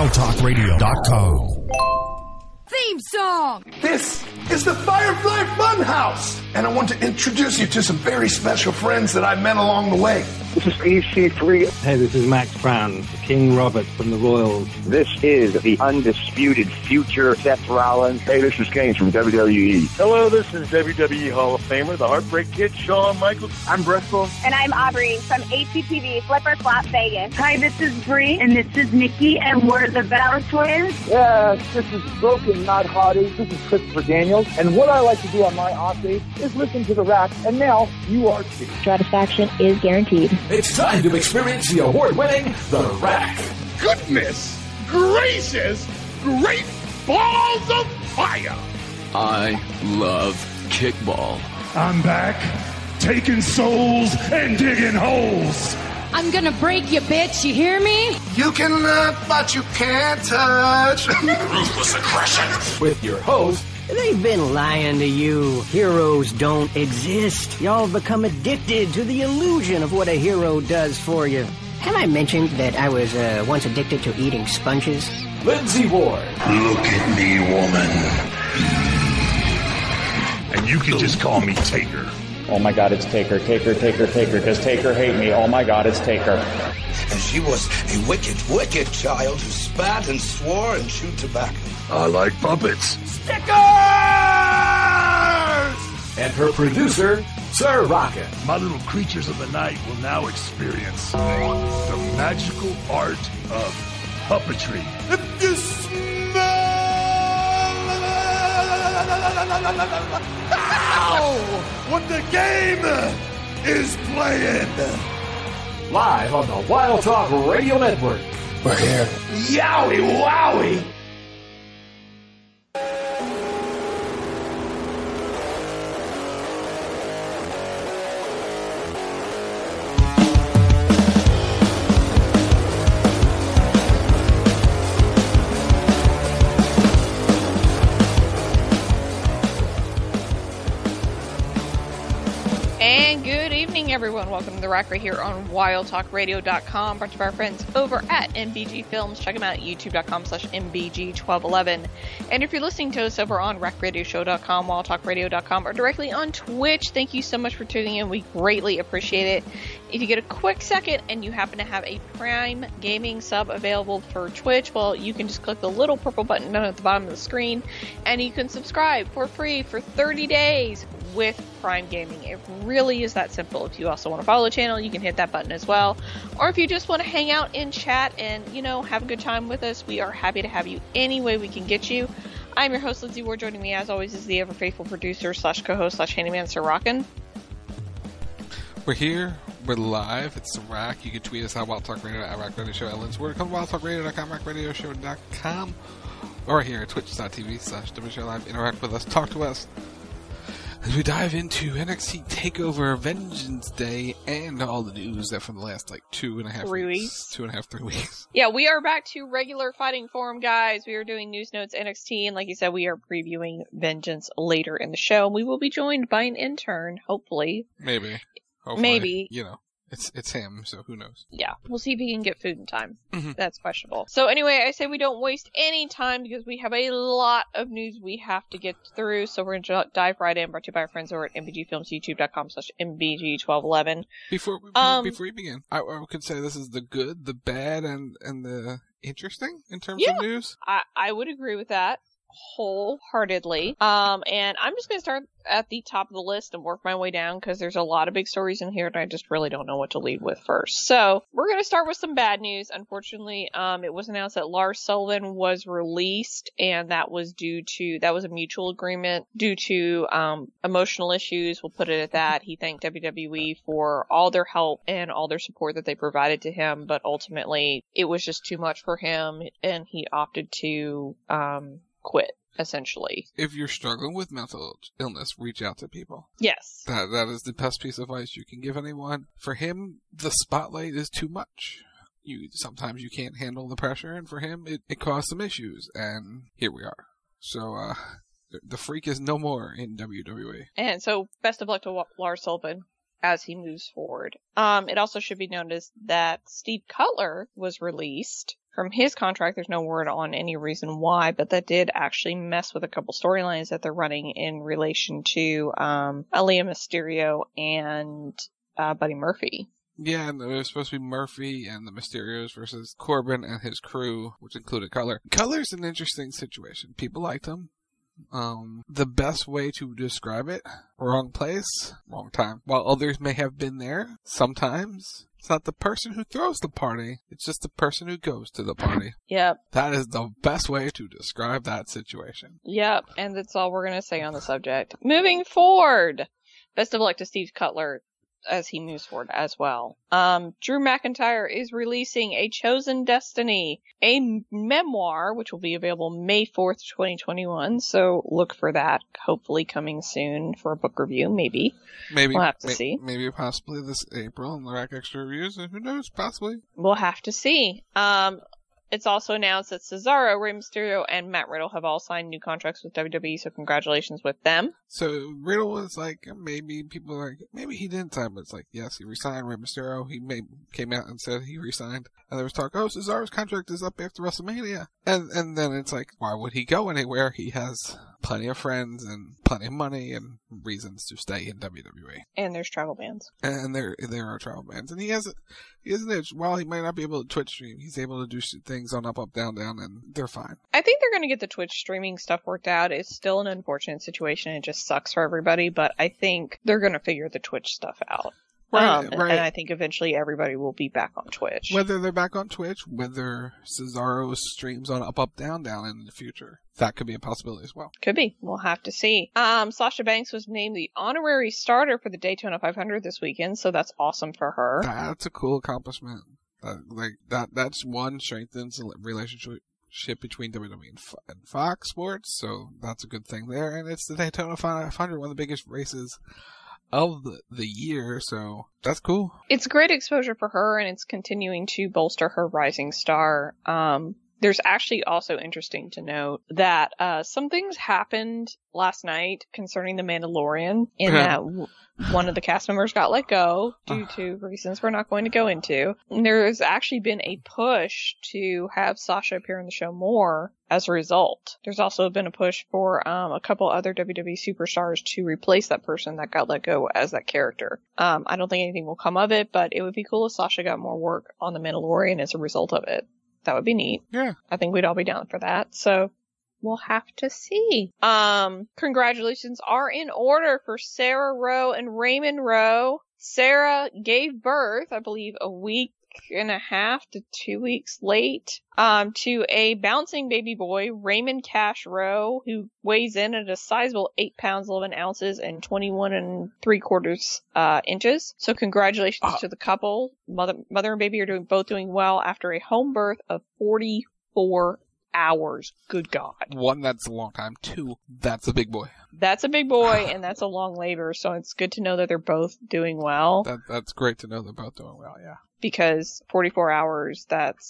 WildTalkRadio.com. Theme song! This is the Firefly Funhouse, and I want to introduce you to some very special friends that I met along the way. This is EC3. Hey, this is Max Brown, King Robert from the Royals. This is the undisputed future Seth Rollins. Hey, this is Kane from WWE. Hello, this is WWE Hall of Famer, the Heartbreak Kid, Shawn Michaels. I'm Bristol. And I'm Aubrey from HGTV, Flipper Flop Vegas. Hi, this is Bree, and this is Nikki, and we're the Bella Twins. Yeah, this is Broken Not Hottie. This is Christopher Daniels. And what I like to do on my off days is listen to The Rack, and now you are too. Satisfaction is guaranteed. It's time to experience the award-winning The Rack. Goodness gracious, great balls of fire! I love kickball. I'm back, taking souls and digging holes. I'm gonna break you, bitch, you hear me? You can look, but you can't touch. Ruthless aggression. With your host, They've been lying to you. Heroes don't exist. Y'all have become addicted to the illusion of what a hero does for you. Have I mentioned that I was once addicted to eating sponges? Lindsay Ward. Look at me, woman. And you can just call me Taker. Oh my God, it's Taker, Taker, Taker, Taker. Does Taker hate me? Oh my God, it's Taker. And she was a wicked, wicked child who spat and swore and chewed tobacco. I like puppets. Stickers! And her producer, Sir Rocket. My little creatures of the night will now experience the magical art of puppetry. If you smell what the game is playing. Live on the Wild Talk Radio Network. We're here. Yowie wowie! And good evening, everyone. Welcome to The Rack right here on WildTalkRadio.com. Brought to you by our friends over at MBG Films. Check them out at YouTube.com/MBG1211. And if you're listening to us over on RackRadioshow.com, WildTalkRadio.com, or directly on Twitch, thank you so much for tuning in. We greatly appreciate it. If you get a quick second and you happen to have a Prime Gaming sub available for Twitch, well, you can just click the little purple button down at the bottom of the screen, and you can subscribe for free for 30 days with Prime Gaming. It really is that simple. If you also want to follow the channel, you can hit that button as well. Or if you just want to hang out in chat and, have a good time with us, we are happy to have you any way we can get you. I'm your host, Lindsay Ward. Joining me, as always, is the ever-faithful producer / co-host / handyman, Sir Rockin'. We're here. We're live. It's The Rack. You can tweet us at Wild Talk Radio at Rack Radio Show at Lynn's Word. Come to WildTalkRadio.com, RackRadioShow.com, or here at Twitch.tv/WShow Live. Interact with us. Talk to us as we dive into NXT TakeOver Vengeance Day and all the news that from the last 3 weeks. 3 weeks. Yeah, we are back to regular fighting form, guys. We are doing news notes NXT, and like you said, we are previewing Vengeance later in the show. We will be joined by an intern, hopefully. Maybe. It's him, so who knows? Yeah, we'll see if he can get food in time. Mm-hmm. That's questionable. So anyway, I say we don't waste any time because we have a lot of news we have to get through. So we're going to dive right in. Brought to you by our friends over at MBG Films, YouTube.com/MBG1211. Before we begin, I could say this is the good, the bad, and the interesting in terms of news. I would agree with that wholeheartedly. And I'm just going to start at the top of the list and work my way down because there's a lot of big stories in here and I just really don't know what to lead with first. So we're going to start with some bad news. Unfortunately, it was announced that Lars Sullivan was released, and that was a mutual agreement due to emotional issues. We'll put it at that. He thanked WWE for all their help and all their support that they provided to him, but ultimately it was just too much for him and he opted to quit, essentially. If you're struggling with mental illness, reach out to people. Yes. That is the best piece of advice you can give anyone. For him, the spotlight is too much. Sometimes you can't handle the pressure, and for him, it caused some issues, and here we are. So, the freak is no more in WWE. And so, best of luck to Lars Sullivan as he moves forward. It also should be noticed that Steve Cutler was released. from his contract. There's no word on any reason why, but that did actually mess with a couple storylines that they're running in relation to Aaliyah Mysterio and Buddy Murphy. Yeah, and it was supposed to be Murphy and the Mysterios versus Corbin and his crew, which included Color. Color's an interesting situation. People liked him. The best way to describe it, wrong place, wrong time. While others may have been there, sometimes it's not the person who throws the party, it's just the person who goes to the party. Yep. That is the best way to describe that situation. Yep, and that's all we're going to say on the subject. Moving forward, best of luck to Steve Cutler as he moves forward as well. Drew McIntyre is releasing A Chosen Destiny, a memoir, which will be available May 4th, 2021. So look for that, hopefully coming soon for a book review, maybe. We'll have to see. Maybe possibly this April in the Rack Extra Reviews. Who knows? Possibly. We'll have to see. It's also announced that Cesaro, Rey Mysterio, and Matt Riddle have all signed new contracts with WWE, so congratulations with them. So Riddle was like, maybe people are like, maybe he didn't sign, but it's like, yes, he resigned. Rey Mysterio, came out and said he resigned. And there was talk, Cesaro's contract is up after WrestleMania. And then it's like, why would he go anywhere? He has plenty of friends and plenty of money and reasons to stay in WWE. And there's travel bans. And there are travel bans. And he has an itch. While he might not be able to Twitch stream, he's able to do things on up, down, and they're fine. I think they're going to get the Twitch streaming stuff worked out. It's still an unfortunate situation. It just sucks for everybody, but I think they're going to figure the Twitch stuff out. Right. And I think eventually everybody will be back on Twitch. Whether they're back on Twitch, whether Cesaro streams on up, down in the future. That could be a possibility as well. Could be. We'll have to see. Sasha Banks was named the honorary starter for the Daytona 500 this weekend, so that's awesome for her. That's a cool accomplishment. That's one, strengthens the relationship between WWE and Fox Sports, so that's a good thing there. And it's the Daytona 500, one of the biggest races of the year, so that's cool. It's great exposure for her, and it's continuing to bolster her rising star. There's actually also interesting to note that some things happened last night concerning The Mandalorian, in that one of the cast members got let go due to reasons we're not going to go into. And there's actually been a push to have Sasha appear on the show more as a result. There's also been a push for a couple other WWE superstars to replace that person that got let go as that character. I don't think anything will come of it, but it would be cool if Sasha got more work on The Mandalorian as a result of it. That would be neat. Yeah. I think we'd all be down for that. So we'll have to see. Congratulations are in order for Sarah Rowe and Raymond Rowe. Sarah gave birth, I believe, a week and a half to 2 weeks late, to a bouncing baby boy, Raymond Cash Rowe, who weighs in at a sizable 8 pounds, 11 ounces, and 21 3/4 inches. So congratulations to the couple. Mother and baby are both doing well after a home birth of 44 hours. Good God. One, that's a long time. Two, that's a big boy. That's a big boy, and that's a long labor, so it's good to know that they're both doing well. That's great to know they're both doing well, yeah. Because 44 hours,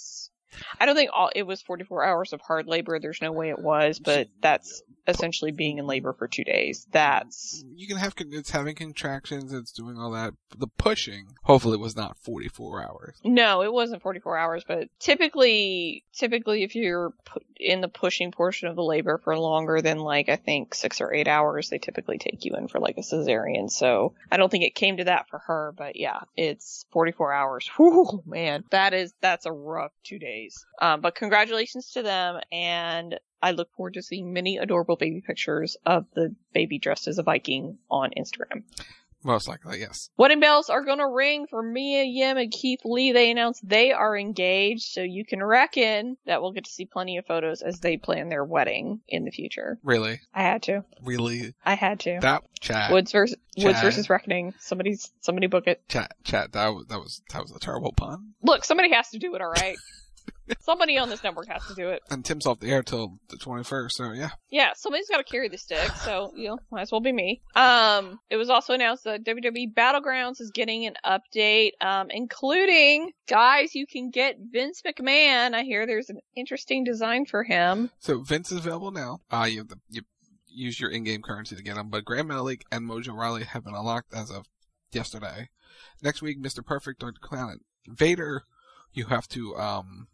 I don't think it was 44 hours of hard labor. There's no way it was, but that's essentially being in labor for 2 days. You can have, it's having contractions, it's doing all that. The pushing, hopefully it was not 44 hours. No, it wasn't 44 hours, but typically if you're in the pushing portion of the labor for longer than I think 6 or 8 hours, they typically take you in for a cesarean. So I don't think it came to that for her, but yeah, it's 44 hours. Whew, man, that's a rough 2 days. But congratulations to them, and I look forward to seeing many adorable baby pictures of the baby dressed as a Viking on Instagram. Most likely, yes. Wedding bells are going to ring for Mia Yim and Keith Lee. They announced they are engaged, so you can reckon that we'll get to see plenty of photos as they plan their wedding in the future. Really? I had to. Really? I had to. Chat. Woods versus Reckoning. Somebody book it. Chat. That was a terrible pun. Look, somebody has to do it, all right? Somebody on this network has to do it. And Tim's off the air till the 21st, so yeah. Yeah, somebody's got to carry the stick, so, might as well be me. It was also announced that WWE Battlegrounds is getting an update, including, guys, you can get Vince McMahon. I hear there's an interesting design for him. So Vince is available now. You use your in-game currency to get him, but Grand Metalik and Mojo Rawley have been unlocked as of yesterday. Next week, Mr. Perfect, Dr. Planet, Vader, you have to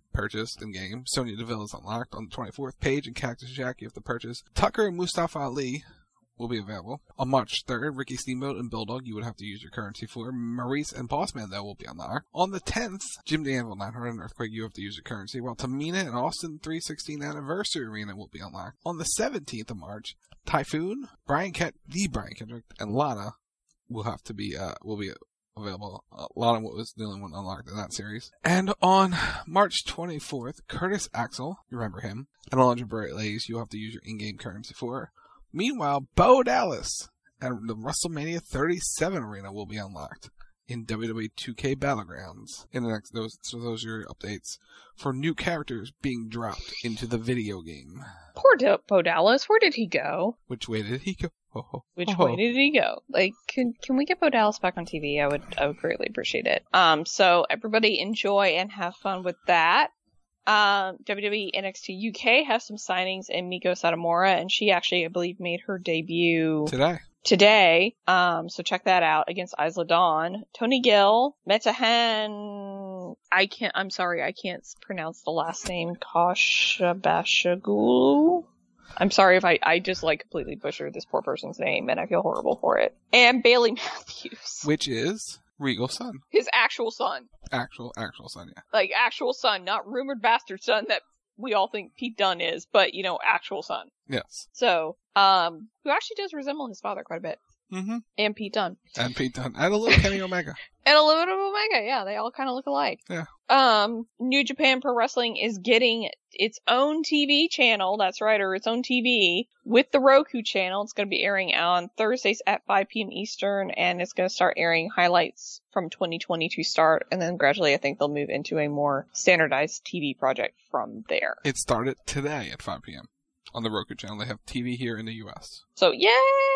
purchased in-game. Sonya Deville is unlocked on the 24th. Paige and Cactus Jack you have to purchase. Tucker and Mustafa Ali will be available. On March 3rd, Ricky Steamboat and Bulldog you would have to use your currency for. Maurice and Bossman, though, will be unlocked. On the 10th, Jim Danville, 900 and Earthquake, you have to use your currency, while Tamina and Austin 316 Anniversary Arena will be unlocked. On the 17th of March, Typhoon, Brian Kendrick, and Lana will be available. Lana was the only one unlocked in that series. And on March 24th, Curtis Axel, you remember him, and Alundra Blaze, you'll have to use your in-game currency for. Meanwhile, Bo Dallas and the WrestleMania 37 arena will be unlocked in WWE 2K Battlegrounds. In the next, those are your updates for new characters being dropped into the video game. Poor Bo Dallas, where did he go? Which way did he go? Which way did he go? Like, can we get Bo Dallas back on TV? I would greatly appreciate it. So everybody enjoy and have fun with that. WWE NXT UK has some signings in Miko Satomura, and she actually, I believe, made her debut today. So check that out against Isla Dawn. Tony Gill, Metahan, I'm sorry, I can't pronounce the last name, Koshabashagulu. I'm sorry if I just completely butchered this poor person's name, and I feel horrible for it. And Bailey Matthews. Which is Regal's son. His actual son. Actual son, yeah. Like, actual son, not rumored bastard son that we all think Pete Dunne is, but, actual son. Yes. So, who actually does resemble his father quite a bit. Mm-hmm. And Pete Dunne. And a little Kenny Omega. And a little bit of Omega, yeah. They all kind of look alike. Yeah. New Japan Pro Wrestling is getting its own TV channel, that's right, or its own TV, with the Roku channel. It's going to be airing on Thursdays at 5 p.m. Eastern, and it's going to start airing highlights from 2020 to start, and then gradually I think they'll move into a more standardized TV project from there. It started today at 5 p.m. on the Roku channel. They have TV here in the U.S. So, yay!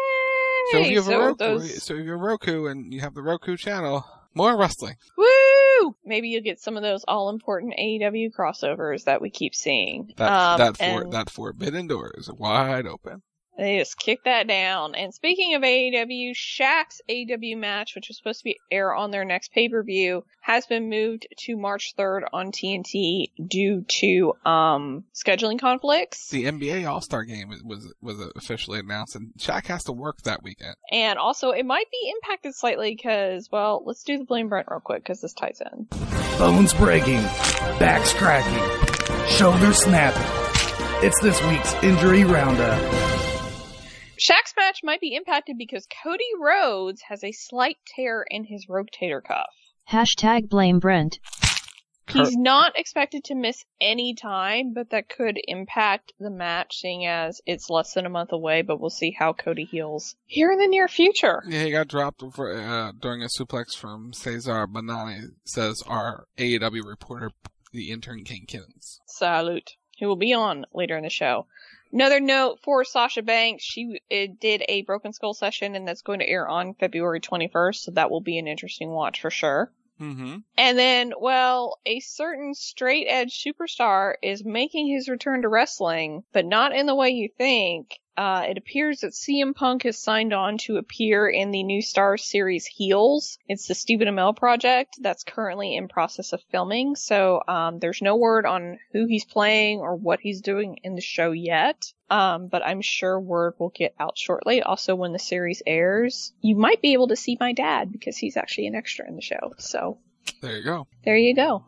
So if you have a Roku and you have the Roku channel, more wrestling. Woo! Maybe you'll get some of those all-important AEW crossovers that we keep seeing. That forbidden door is wide open. They just kick that down. And speaking of AEW, Shaq's AEW match, which was supposed to air on their next pay-per-view, has been moved to March 3rd on TNT due to scheduling conflicts. The NBA All-Star Game was officially announced, and Shaq has to work that weekend. And also, it might be impacted slightly because, well, let's do the Blame Brent real quick because this ties in. Bones breaking, backs cracking, shoulders snapping. It's this week's Injury Roundup. Shaq's match might be impacted because Cody Rhodes has a slight tear in his rotator cuff. #blame Brent. He's not expected to miss any time, but that could impact the match, seeing as it's less than a month away, but we'll see how Cody heals here in the near future. Yeah, he got dropped during a suplex from Cesar Bonani, says our AEW reporter, the intern King Kittens. Salute. He will be on later in the show. Another note for Sasha Banks, she did a Broken Skull session, and that's going to air on February 21st, so that will be an interesting watch for sure. Mm-hmm. And then, well, a certain straight edge superstar is making his return to wrestling, but not in the way you think. It appears that CM Punk has signed on to appear in the new Star Series Heels. It's the Stephen Amell project that's currently in process of filming, so there's no word on who he's playing or what he's doing in the show yet. But I'm sure word will get out shortly. Also, when the series airs, you might be able to see my dad because he's actually an extra in the show. So there you go. There you go.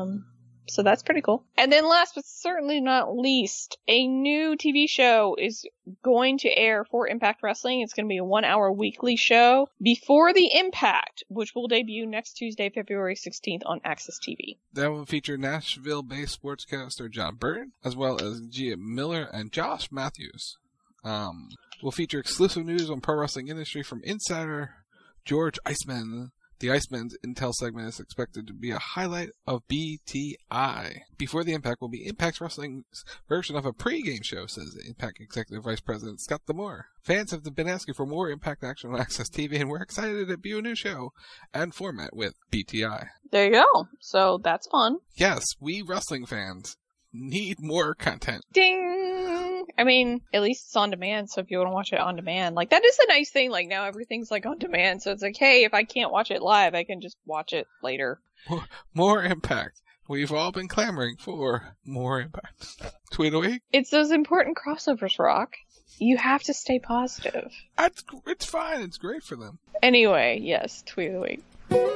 So that's pretty cool. And then last but certainly not least, a new TV show is going to air for Impact Wrestling. It's going to be a 1-hour weekly show before the Impact, which will debut next Tuesday, February 16th on Access TV. That will feature Nashville-based sportscaster John Burton, as well as Gia Miller and Josh Matthews. We'll feature exclusive news on pro wrestling industry from insider George Iceman. The Iceman's Intel segment is expected to be a highlight of BTI. Before the Impact will be Impact Wrestling's version of a pre-game show, says Impact Executive Vice President Scott D'Amore. Fans have been asking for more Impact action on Access TV, and we're excited to debut a new show and format with BTI. There you go. So that's fun. Yes, we wrestling fans need more content. Ding! I mean, at least it's on demand, so if you want to watch it on demand, like, that is a nice thing, like, now everything's, like, on demand, so it's like, hey, if I can't watch it live, I can just watch it later. More Impact. We've all been clamoring for more Impact. Tweet a week. It's those important crossovers, Rock. You have to stay positive. It's fine. It's great for them. Anyway, yes, tweet of the week.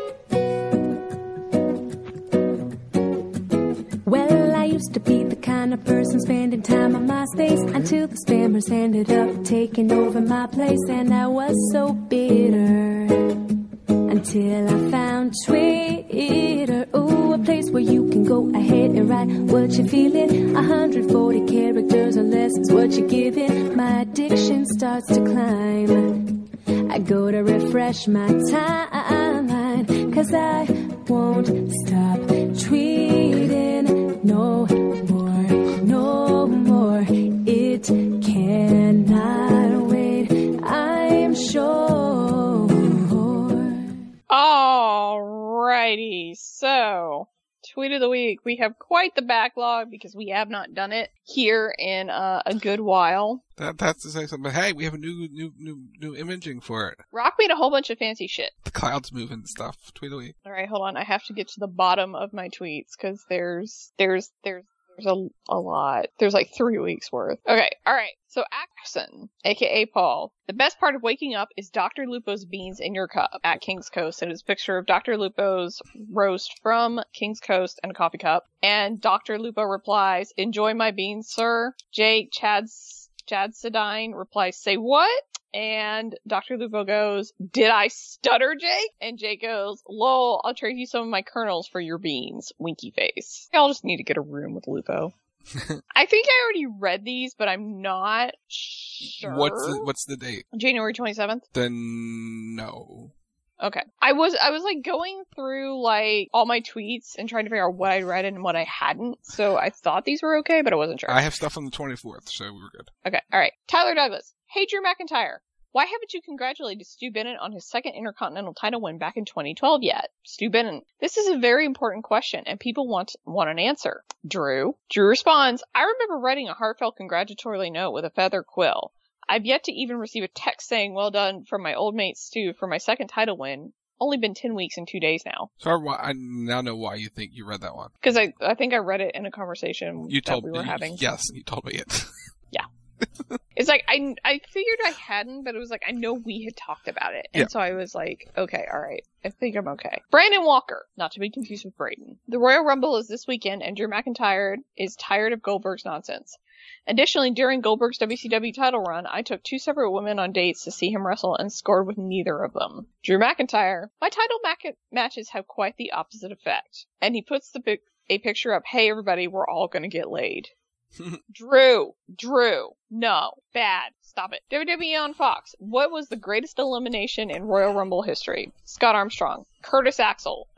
Well, I used to be the kind of person spending time on MySpace until the spammers ended up taking over my place, and I was so bitter until I found Twitter. Ooh, a place where you can go ahead and write what you're feeling. 140 characters or less is what you're giving. My addiction starts to climb. I go to refresh my timeline, 'cause I won't stop tweeting. No more, it cannot wait, I'm sure. Alrighty, so, tweet of the week. We have quite the backlog because we have not done it here in a good while. That's to say something, but hey, we have a new imaging for it. Rock made a whole bunch of fancy shit. The clouds move and stuff. Tweet of the week. Alright, hold on, I have to get to the bottom of my tweets because there's a lot. There's like 3 weeks worth. Okay, alright. So Axon, aka Paul, the best part of waking up is Dr. Lupo's beans in your cup at King's Coast. And it's a picture of Dr. Lupo's roast from King's Coast and a coffee cup. And Dr. Lupo replies, "Enjoy my beans, sir." Jake Chadsedine replies, "Say what?" And Dr. Lupo goes, "Did I stutter, Jake?" And Jake goes, "Lol, I'll trade you some of my kernels for your beans." Winky face. I'll just need to get a room with Lupo. I think I already read these, but I'm not sure. What's the date? January 27th? Then no. Okay. I was like going through like all my tweets and trying to figure out what I read and what I hadn't. So I thought these were okay, but I wasn't sure. I have stuff on the 24th, so we were good. Okay. All right. Tyler Douglas. Hey, Drew McIntyre. Why haven't you congratulated Stu Bennett on his second Intercontinental title win back in 2012 yet? Stu Bennett. This is a very important question, and people want an answer. Drew responds, "I remember writing a heartfelt congratulatory note with a feather quill. I've yet to even receive a text saying well done from my old mate Stu for my second title win. Only been 10 weeks and 2 days now." Sorry, I now know why you think you read that one. Because I think I read it in a conversation we were having. Yes, you told me it. Yeah. It's like, I figured I hadn't, but it was like, I know we had talked about it. And so I was like, okay, alright, I think I'm okay. Brandon Walker, not to be confused with Braden. The Royal Rumble is this weekend, and Drew McIntyre is tired of Goldberg's nonsense. Additionally, during Goldberg's WCW title run, I took 2 separate women on dates to see him wrestle and scored with neither of them. Drew McIntyre, my title matches have quite the opposite effect. And he puts a picture up, "Hey everybody, we're all gonna get laid." Drew, no, bad, stop it. WWE on Fox, what was the greatest elimination in Royal Rumble history? Scott Armstrong, Curtis Axel.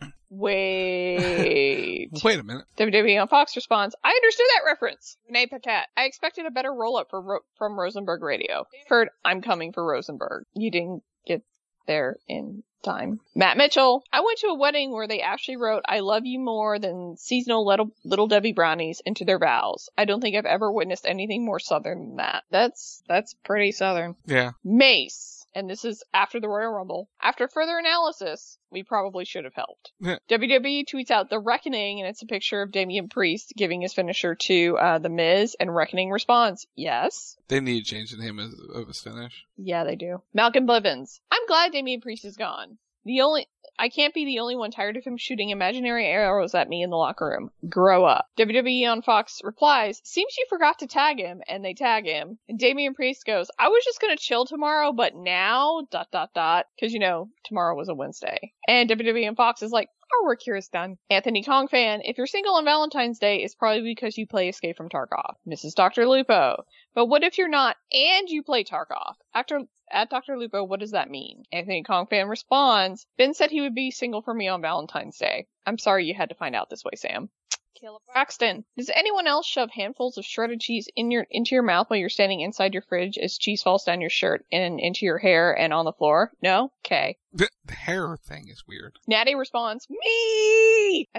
Wait a minute. WWE on Fox responds, "I understood that reference." Renee Paquette, I expected a better roll-up from Rosenberg Radio. Heard, I'm coming for Rosenberg. You didn't get there in time. Matt Mitchell, I went to a wedding where they actually wrote "I love you more than seasonal little Debbie brownies" into their vows. I don't think I've ever witnessed anything more southern than that. That's pretty southern. Yeah. Mace, and this is after the Royal Rumble. After further analysis, we probably should have helped. WWE tweets out "The Reckoning," and it's a picture of Damian Priest giving his finisher to The Miz, and Reckoning responds, "Yes." They need to change the name of his finish. Yeah, they do. Malcolm Blivens, I'm glad Damian Priest is gone. I can't be the only one tired of him shooting imaginary arrows at me in the locker room. Grow up. WWE on Fox replies, "Seems you forgot to tag him," and they tag him. And Damian Priest goes, "I was just gonna chill tomorrow, but now, ... Cause tomorrow was a Wednesday. And WWE on Fox is like, "Our work here is done." Anthony Kong fan, if you're single on Valentine's Day, it's probably because you play Escape from Tarkov. Mrs. Dr. Lupo, but what if you're not and you play Tarkov? At Dr. Lupo, what does that mean? Anthony Kong fan responds, "Ben said he would be single for me on Valentine's Day. I'm sorry you had to find out this way, Sam." Caleb Braxton, does anyone else shove handfuls of shredded cheese into your mouth while you're standing inside your fridge as cheese falls down your shirt and into your hair and on the floor? No? Okay. The hair thing is weird. Natty responds, "Me!" I think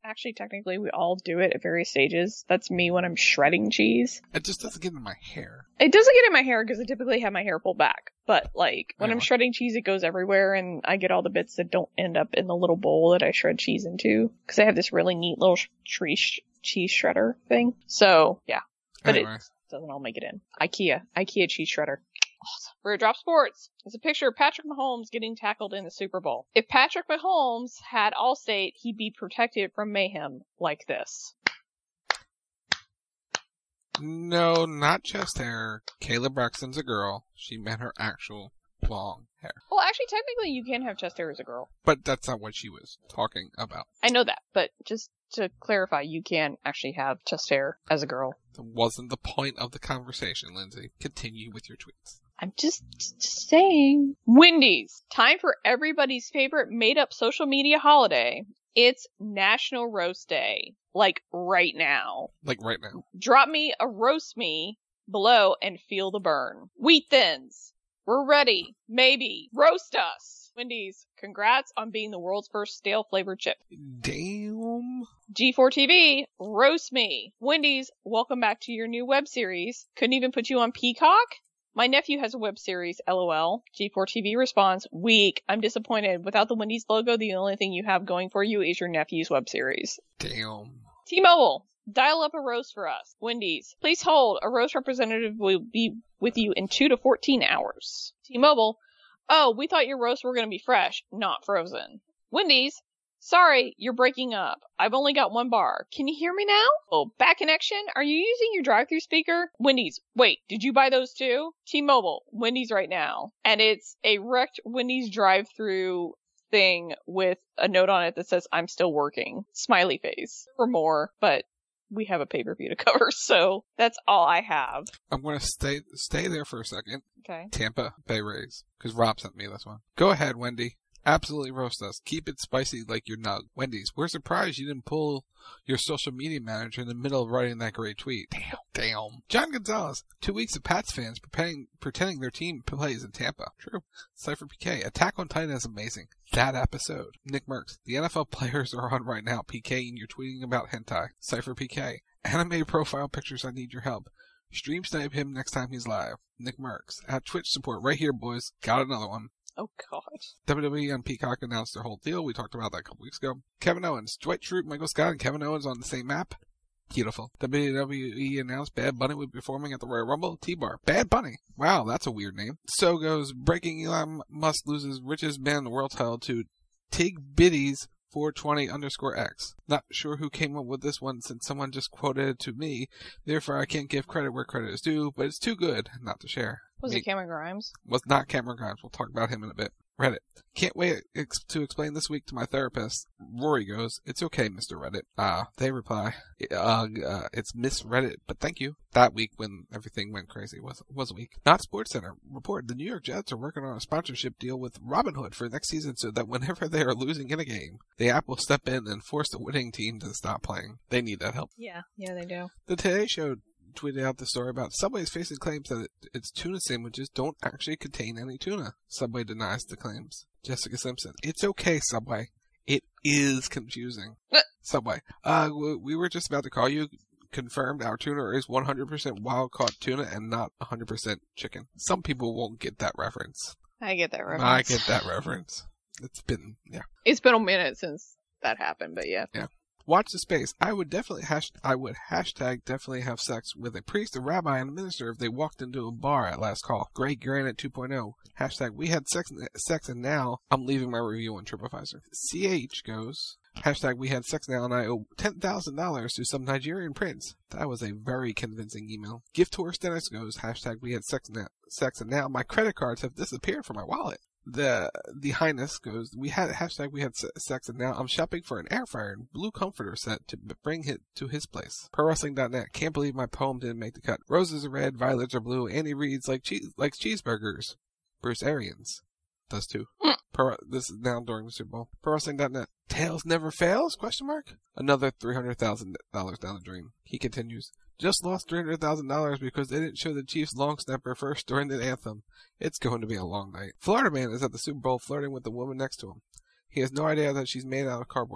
Actually, technically, we all do it at various stages. That's me when I'm shredding cheese. It just doesn't get in my hair. It doesn't get in my hair because I typically have my hair pulled back. But, like, when I'm shredding cheese, it goes everywhere, and I get all the bits that don't end up in the little bowl that I shred cheese into. Because I have this really neat little cheese shredder thing. So, yeah. But it doesn't all make it in. IKEA cheese shredder. Awesome. Rare Drop Sports. It's a picture of Patrick Mahomes getting tackled in the Super Bowl. If Patrick Mahomes had Allstate, he'd be protected from mayhem like this. No, not chest hair. Kayla Braxton's a girl. She meant her actual long hair. Well, actually, technically, you can have chest hair as a girl. But that's not what she was talking about. I know that, but just to clarify, you can actually have chest hair as a girl. That wasn't the point of the conversation, Lindsay. Continue with your tweets. I'm just saying. Wendy's. Time for everybody's favorite made-up social media holiday. It's National Roast Day. Like, right now. Like, right now. Drop me a roast me below and feel the burn. Wheat Thins. We're ready. Maybe. Roast us. Wendy's. Congrats on being the world's first stale-flavored chip. Damn. G4 TV. Roast me. Wendy's. Welcome back to your new web series. Couldn't even put you on Peacock? My nephew has a web series, LOL. G4 TV responds, weak. I'm disappointed. Without the Wendy's logo, the only thing you have going for you is your nephew's web series. Damn. T-Mobile, dial up a roast for us. Wendy's, please hold. A roast representative will be with you in 2 to 14 hours. T-Mobile, oh, we thought your roasts were going to be fresh, not frozen. Wendy's, sorry, you're breaking up. I've only got 1 bar. Can you hear me now? Oh, bad connection? Are you using your drive-thru speaker? Wendy's, wait, did you buy those too? T-Mobile, Wendy's right now. And it's a wrecked Wendy's drive-thru thing with a note on it that says, I'm still working. Smiley face. For more, but we have a pay-per-view to cover, so that's all I have. I'm going to stay there for a second. Okay. Tampa Bay Rays, because Rob sent me this one. Go ahead, Wendy. Absolutely roast us. Keep it spicy like your nug. Wendy's, we're surprised you didn't pull your social media manager in the middle of writing that great tweet. Damn. John Gonzalez, 2 weeks of Pats fans pretending their team plays in Tampa. True. Cypher PK, Attack on Titan is amazing. That episode. Nick Merckx, the NFL players are on right now. PK, and you're tweeting about hentai. Cypher PK, anime profile pictures, I need your help. Stream snipe him next time he's live. Nick Merckx, at Twitch support right here, boys. Got another one. Oh, God. WWE on Peacock announced their whole deal. We talked about that a couple weeks ago. Kevin Owens, Dwight Schrute, Michael Scott, and Kevin Owens on the same map. Beautiful. WWE announced Bad Bunny would be performing at the Royal Rumble. T-Bar. Bad Bunny. Wow, that's a weird name. So goes breaking Elon Musk loses richest man in the world title to Tig Biddies 420_X. Not sure who came up with this one since someone just quoted it to me. Therefore, I can't give credit where credit is due, but it's too good not to share. Was it Cameron Grimes? Was not Cameron Grimes. We'll talk about him in a bit. Reddit. Can't wait to explain this week to my therapist. Rory goes, it's okay, Mr. Reddit. They reply, it's Miss Reddit, but thank you. That week when everything went crazy was a week. Not SportsCenter. Report, the New York Jets are working on a sponsorship deal with Robinhood for next season so that whenever they are losing in a game, the app will step in and force the winning team to stop playing. They need that help. Yeah, they do. The Today Show tweeted out the story about Subway is facing claims that its tuna sandwiches don't actually contain any tuna. Subway denies the claims. Jessica Simpson. It's okay, Subway. It is confusing. Subway. We were just about to call you. Confirmed our tuna is 100% wild-caught tuna and not 100% chicken. Some people won't get that reference. I get that reference. I get that reference. It's been a minute since that happened, but yeah. Yeah. Watch the space. I would hashtag definitely have sex with a priest, a rabbi, and a minister if they walked into a bar at last call. Greg Granite 2.0. Hashtag we had sex and now I'm leaving my review on TripAdvisor. CH goes, hashtag we had sex now and I owe $10,000 to some Nigerian prince. That was a very convincing email. Gift Horse Dennis goes, hashtag we had sex and now my credit cards have disappeared from my wallet. The Highness goes, we had sex and now I'm shopping for an air fryer and blue comforter set to bring it to his place. ProWrestling.net, can't believe my poem didn't make the cut. Roses are red, violets are blue, Andy reads likes cheeseburgers. Bruce Arians does too. This is now during the Super Bowl. ProWrestling.net, Tails never fails? ? Another $300,000 down the drain. He continues, just lost $300,000 because they didn't show the Chiefs long snapper first during the anthem. It's going to be a long night. Florida man is at the Super Bowl flirting with the woman next to him. He has no idea that she's made out of cardboard.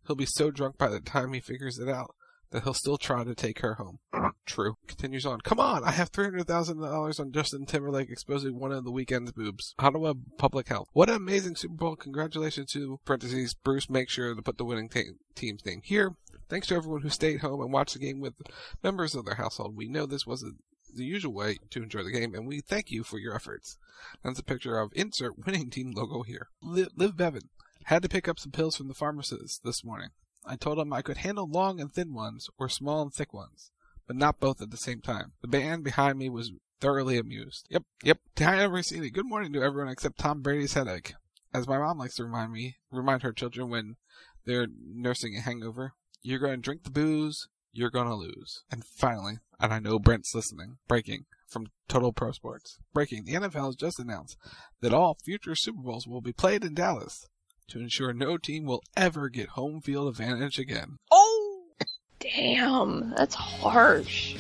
He'll be so drunk by the time he figures it out that he'll still try to take her home. True. Continues on. Come on, I have $300,000 on Justin Timberlake exposing one of the weekend's boobs. Ottawa Public Health. What an amazing Super Bowl. Congratulations to, parentheses, Bruce. Make sure to put the winning team's name here. Thanks to everyone who stayed home and watched the game with members of their household. We know this wasn't the usual way to enjoy the game, and we thank you for your efforts. That's a picture of insert winning team logo here. Liv Bevan. Had to pick up some pills from the pharmacist this morning. I told him I could handle long and thin ones or small and thick ones, but not both at the same time. The band behind me was thoroughly amused. Yep. Diana Rossini. Good morning to everyone except Tom Brady's headache. As my mom likes to remind her children when they're nursing a hangover. You're going to drink the booze, you're going to lose. And finally, and I know Brent's listening, breaking from Total Pro Sports. Breaking, the NFL has just announced that all future Super Bowls will be played in Dallas to ensure no team will ever get home field advantage again. Oh! Damn, that's harsh.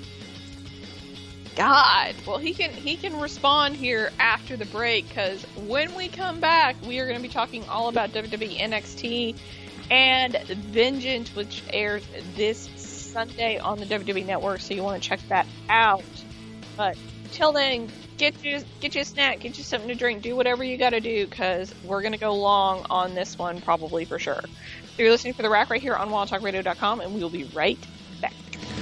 God. Well, he can respond here after the break, because when we come back, we are going to be talking all about WWE NXT and Vengeance, which airs this Sunday on the WWE Network, so you want to check that out. But till then, get you a snack, get you something to drink, do whatever you got to do, because we're going to go long on this one, probably for sure. So you're listening to The Rack right here on WildTalkRadio.com, and we will be right back.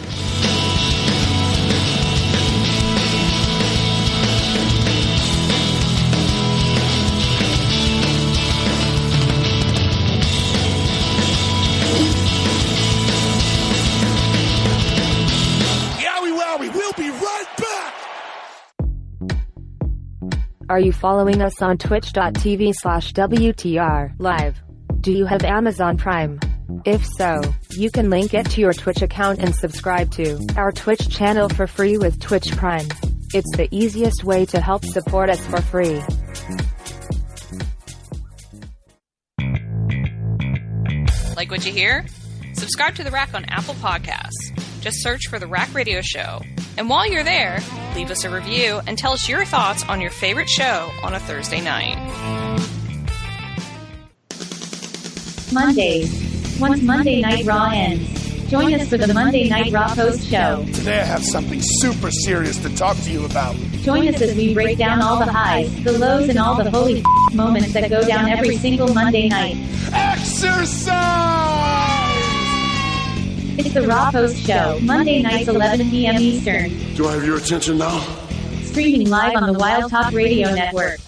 We'll be right back! Are you following us on twitch.tv/WTR live? Do you have Amazon Prime? If so, you can link it to your Twitch account and subscribe to our Twitch channel for free with Twitch Prime. It's the easiest way to help support us for free. Like what you hear? Subscribe to The Rack on Apple Podcasts. Just search for The Rack Radio Show. And while you're there, leave us a review and tell us your thoughts on your favorite show on a Thursday night. Mondays. Once Monday Night Raw ends, join us for the Monday Night Raw post show. Today I have something super serious to talk to you about. Join us as we break down all the highs, the lows, and all the holy moments that go down every single Monday night. Exercise! It's the Raw Post Show, Monday nights 11 p.m. Eastern. Do I have your attention now? Streaming live on the Wild Talk Radio Network.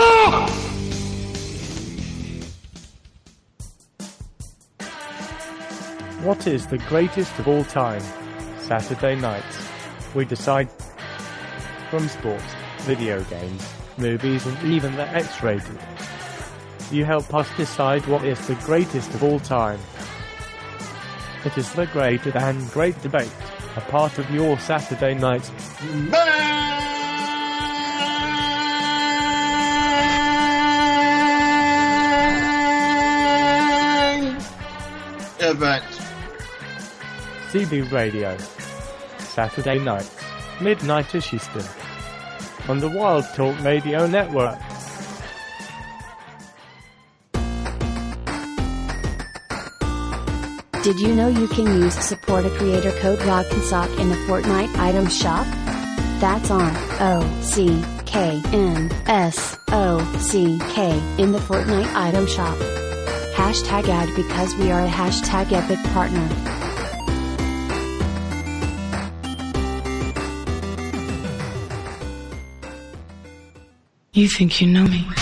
What is the greatest of all time? Saturday nights. We decide from sports, video games, movies, and even the X-rated. You help us decide what is the greatest of all time. It is the great and great debate, a part of your Saturday night event. CB Radio, Saturday nights, midnight-ish Eastern, on the Wild Talk Radio Network. Did you know you can use Support a Creator code ROCK'n'SOCK in the Fortnite item shop? That's on OCKNSOCK in the Fortnite item shop. Hashtag ad because we are a hashtag epic partner. You think you know me?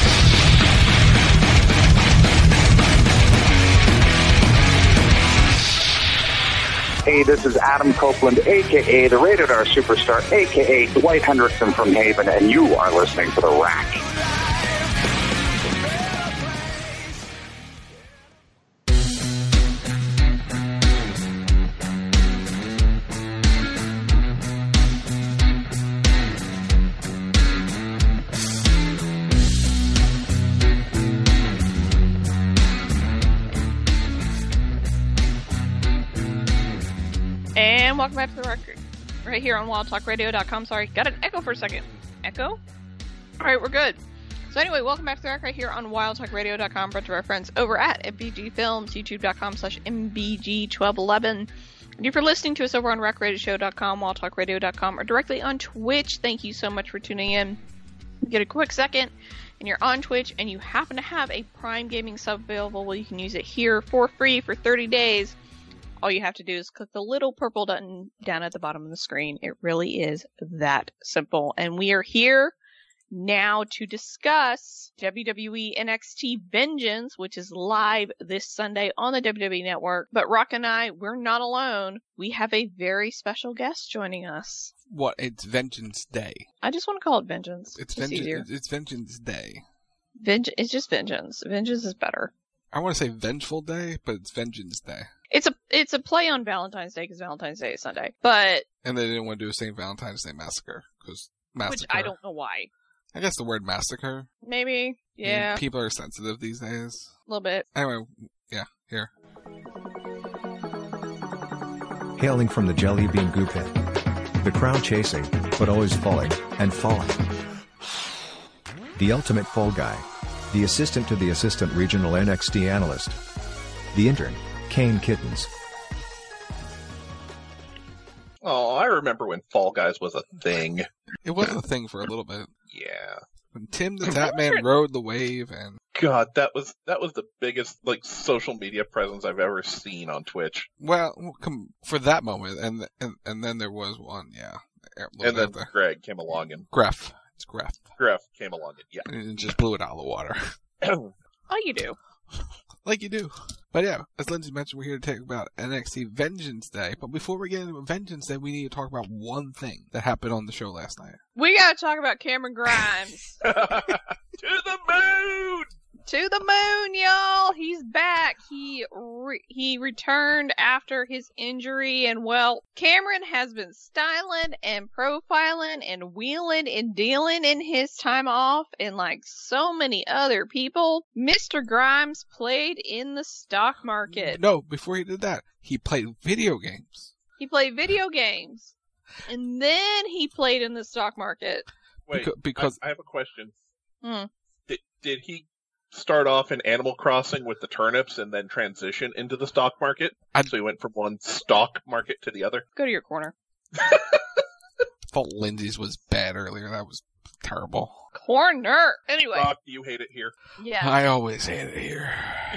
Hey, this is Adam Copeland, a.k.a. the Rated R Superstar, a.k.a. Dwight Hendrickson from Haven, and you are listening to The Rack. And welcome back to The Record, right here on WildTalkRadio.com. Sorry, got an echo for a second. Echo? Alright, we're good. So anyway, welcome back to the Rack right here on WildTalkRadio.com, brought to our friends over at MBG Films, YouTube.com/MBG1211. And if you're listening to us over on RackRadioShow.com, WildTalkRadio.com, or directly on Twitch, thank you so much for tuning in. Get a quick second, and you're on Twitch, and you happen to have a Prime Gaming sub available, well, you can use it here for free for 30 days. All you have to do is click the little purple button down at the bottom of the screen. It really is that simple. And we are here now to discuss WWE NXT Vengeance, which is live this Sunday on the WWE Network. But Rock and I, we're not alone. We have a very special guest joining us. What? It's Vengeance Day. I just want to call it Vengeance. It's Vengeance Day. It's just Vengeance. Vengeance is better. I want to say Vengeful Day, but it's Vengeance Day. It's a play on Valentine's Day because Valentine's Day is Sunday. But and they didn't want to do a St. Valentine's Day Massacre because which I don't know why. I guess the word massacre. Maybe, yeah. I mean, people are sensitive these days. A little bit. Anyway, yeah, here. Hailing from the Jelly Bean Goo Pit. The crowd chasing, but always falling, and falling. The ultimate fall guy. The assistant to the assistant regional NXT analyst. The intern, Kane Kittens. Oh, I remember when Fall Guys was a thing. It was a thing for a little bit. Yeah. When Tim the Tatman rode the wave and... God, that was the biggest, social media presence I've ever seen on Twitch. Well, for that moment, and then there was one, yeah. And then Greg came along and... Gref. It's Gref. Gref came along and, yeah. And just blew it out of the water. Like you do. Like you do. But yeah, as Lindsay mentioned, we're here to talk about NXT Vengeance Day. But before we get into Vengeance Day, we need to talk about one thing that happened on the show last night. We gotta talk about Cameron Grimes. To the moon! To the moon, y'all! He's back. He returned after his injury, and well, Cameron has been styling and profiling and wheeling and dealing in his time off, and like so many other people, Mr. Grimes played in the stock market. No, before he did that, he played video games. He played video games, and then he played in the stock market. Wait, because I have a question. Hmm. Did he start off in Animal Crossing with the turnips and then transition into the stock market? So he went from one stock market to the other? Go to your corner. Thought Lindsay's was bad earlier. That was terrible. Corner! Anyway. Rock, you hate it here. Yeah. I always hate it here.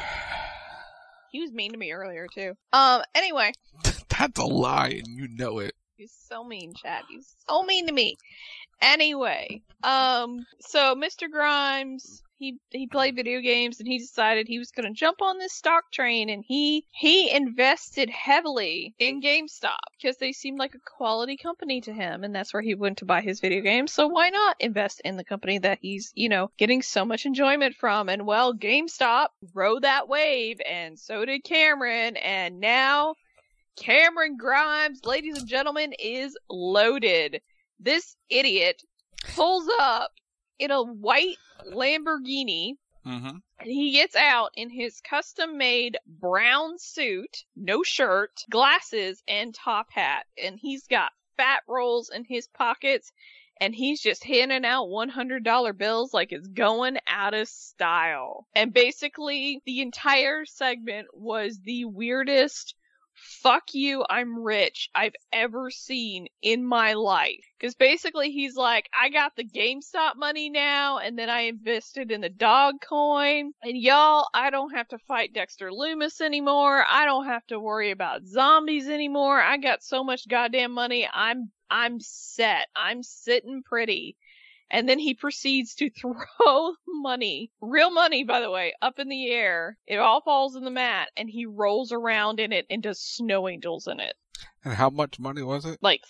He was mean to me earlier, too. Anyway. That's a lie, and you know it. He's so mean, Chad. He's so mean to me. Anyway. So Mr. Grimes... He played video games and he decided he was going to jump on this stock train, and he invested heavily in GameStop because they seemed like a quality company to him, and that's where he went to buy his video games. So why not invest in the company that he's, getting so much enjoyment from? And well, GameStop rode that wave, and so did Cameron, and now Cameron Grimes, ladies and gentlemen, is loaded. This idiot pulls up in a white Lamborghini, and he gets out in his custom-made brown suit, no shirt, glasses, and top hat, and he's got fat rolls in his pockets, and he's just handing out $100 bills like it's going out of style. And basically, the entire segment was the weirdest "fuck you, I'm rich" I've ever seen in my life. Because basically he's like, I got the GameStop money now, and then I invested in the Dogecoin, and y'all, I don't have to fight Dexter Lumis anymore. I don't have to worry about zombies anymore. I got so much goddamn money. I'm set. I'm sitting pretty. And then he proceeds to throw money, real money, by the way, up in the air. It all falls in the mat, and he rolls around in it and does snow angels in it. And how much money was it? Like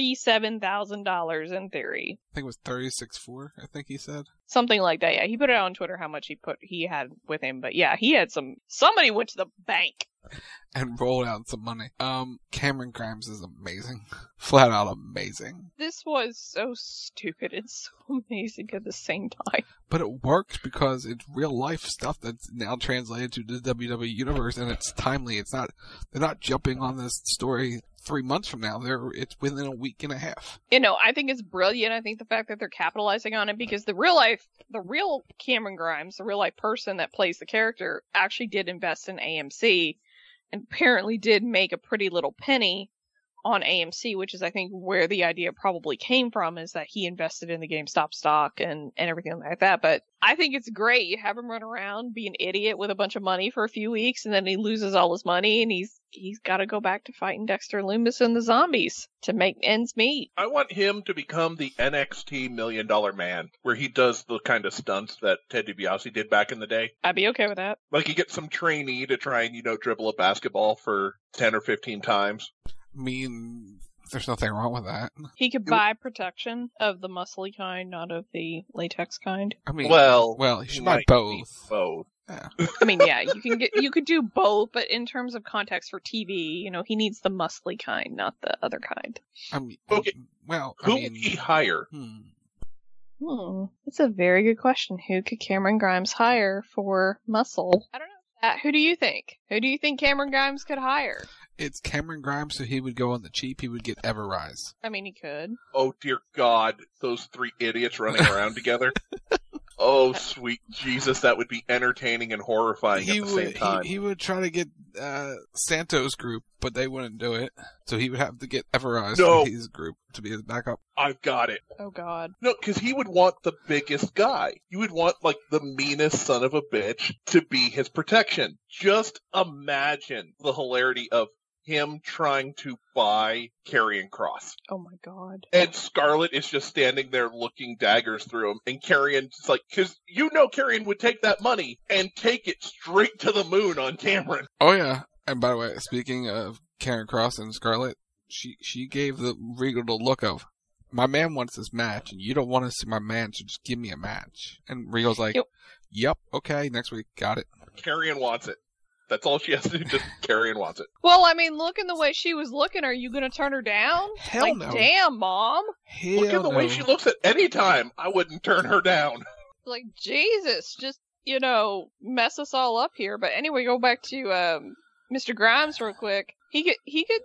$37,000 in theory. I think it was $36,400, I think he said. Something like that, yeah. He put it on Twitter how much he had with him, but yeah, he had somebody went to the bank. And rolled out some money. Cameron Grimes is amazing. Flat out amazing. This was so stupid and so amazing at the same time. But it works because it's real life stuff that's now translated to the WWE universe, and it's timely. They're not jumping on this story 3 months from now. It's within a week and a half. I think it's brilliant. I think the fact that they're capitalizing on it, because the real Cameron Grimes, the real life person that plays the character, actually did invest in AMC and apparently did make a pretty little penny on AMC, which is, I think, where the idea probably came from, is that he invested in the GameStop stock and everything like that. But I think it's great. You have him run around, be an idiot with a bunch of money for a few weeks, and then he loses all his money, and he's got to go back to fighting Dexter Lumis and the zombies to make ends meet. I want him to become the NXT $1 Million Man, where he does the kind of stunts that Ted DiBiase did back in the day. I'd be okay with that. Like, he gets some trainee to try and, dribble a basketball for 10 or 15 times. I mean, there's nothing wrong with that. He could buy protection of the muscly kind, not of the latex kind. I mean, well, he should buy both. Yeah. I mean, yeah, you could do both, but in terms of context for TV, he needs the muscly kind, not the other kind. I mean, okay. Who would he hire? That's a very good question. Who could Cameron Grimes hire for muscle? I don't know. Who do you think? Who do you think Cameron Grimes could hire? It's Cameron Grimes, so he would go on the cheap. He would get Everrise. I mean, he could. Oh, dear God. Those three idiots running around together. Oh, sweet Jesus. That would be entertaining and horrifying at the same time. He would try to get Santos' group, but they wouldn't do it. So he would have to get Everrise from his group to be his backup. I've got it. Oh, God. No, because he would want the biggest guy. You would want, the meanest son of a bitch to be his protection. Just imagine the hilarity of him trying to buy Karrion Kross. Oh my God. And Scarlett is just standing there looking daggers through him, and Karrion's just because Karrion would take that money and take it straight to the moon on Cameron. Oh yeah. And by the way, speaking of Karrion Kross and Scarlett, she gave the Regal the look of, my man wants this match, and you don't want to see my man, so just give me a match. And Regal's like, yep, okay, next week, got it. Karrion wants it. That's all she has to do, just Karrion wants it. Well, I mean, looking the way she was looking, are you going to turn her down? Hell no. Damn, Mom. Look at the way she looks at any time. I wouldn't turn her down. Like, Jesus, just, mess us all up here. But anyway, go back to Mr. Grimes real quick. He could,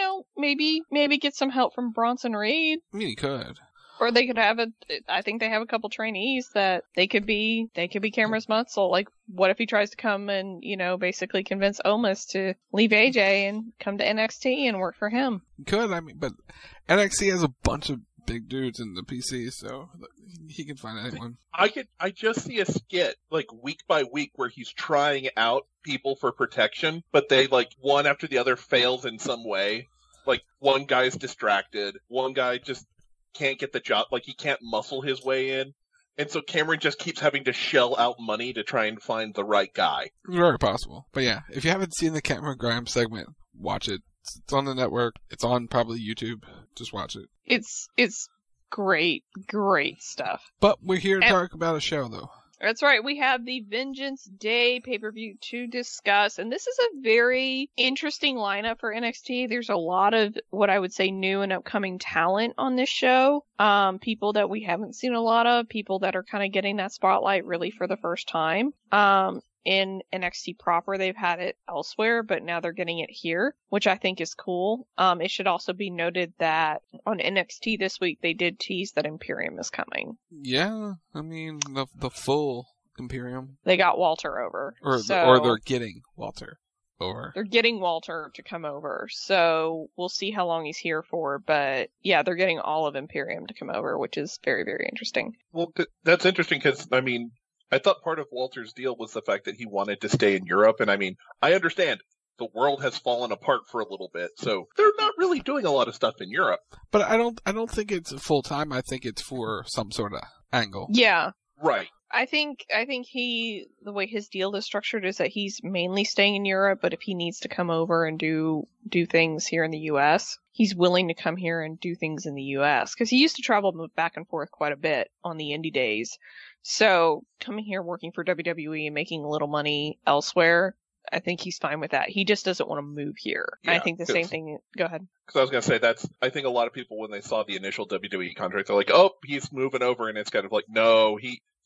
maybe get some help from Bronson Reed. I mean, he could. Or they could have I think they have a couple trainees that they could be Cameron's muscle. Like, what if he tries to come and, basically convince Omos to leave AJ and come to NXT and work for him? He could, but NXT has a bunch of big dudes in the PC, so he can find anyone. I just see a skit, week by week, where he's trying out people for protection, but they, one after the other fails in some way. One guy's distracted, one guy just can't get the job, he can't muscle his way in. And so Cameron just keeps having to shell out money to try and find the right guy. Very possible. But yeah, if you haven't seen the Cameron Grimes segment, watch it. It's on the network. It's on probably YouTube. Just watch it. It's great stuff. But we're here to talk about a show, though. That's right. We have the Vengeance Day pay-per-view to discuss, and this is a very interesting lineup for NXT. There's a lot of what I would say new and upcoming talent on this show. People that we haven't seen a lot of, people that are kind of getting that spotlight really for the first time. In NXT proper, they've had it elsewhere, but now they're getting it here, which I think is cool. It should also be noted that on NXT this week, they did tease that Imperium is coming. Yeah, I mean, the full Imperium. They got Walter over. Or they're getting Walter over. They're getting Walter to come over, so we'll see how long he's here for, but yeah, they're getting all of Imperium to come over, which is very, very interesting. Well, that's interesting because, I thought part of Walter's deal was the fact that he wanted to stay in Europe, and I understand the world has fallen apart for a little bit, so they're not really doing a lot of stuff in Europe. But I don't think it's full time. I think it's for some sort of angle. Yeah. Right. I think the way his deal is structured is that he's mainly staying in Europe, but if he needs to come over and do things here in the US, he's willing to come here and do things in the US, because he used to travel back and forth quite a bit on the indie days. So coming here, working for WWE and making a little money elsewhere, I think he's fine with that. He just doesn't want to move here. Yeah, I think the same thing. Go ahead. Because I was going to say I think a lot of people, when they saw the initial WWE contract, they're like, oh, he's moving over. And it's kind of like, no, he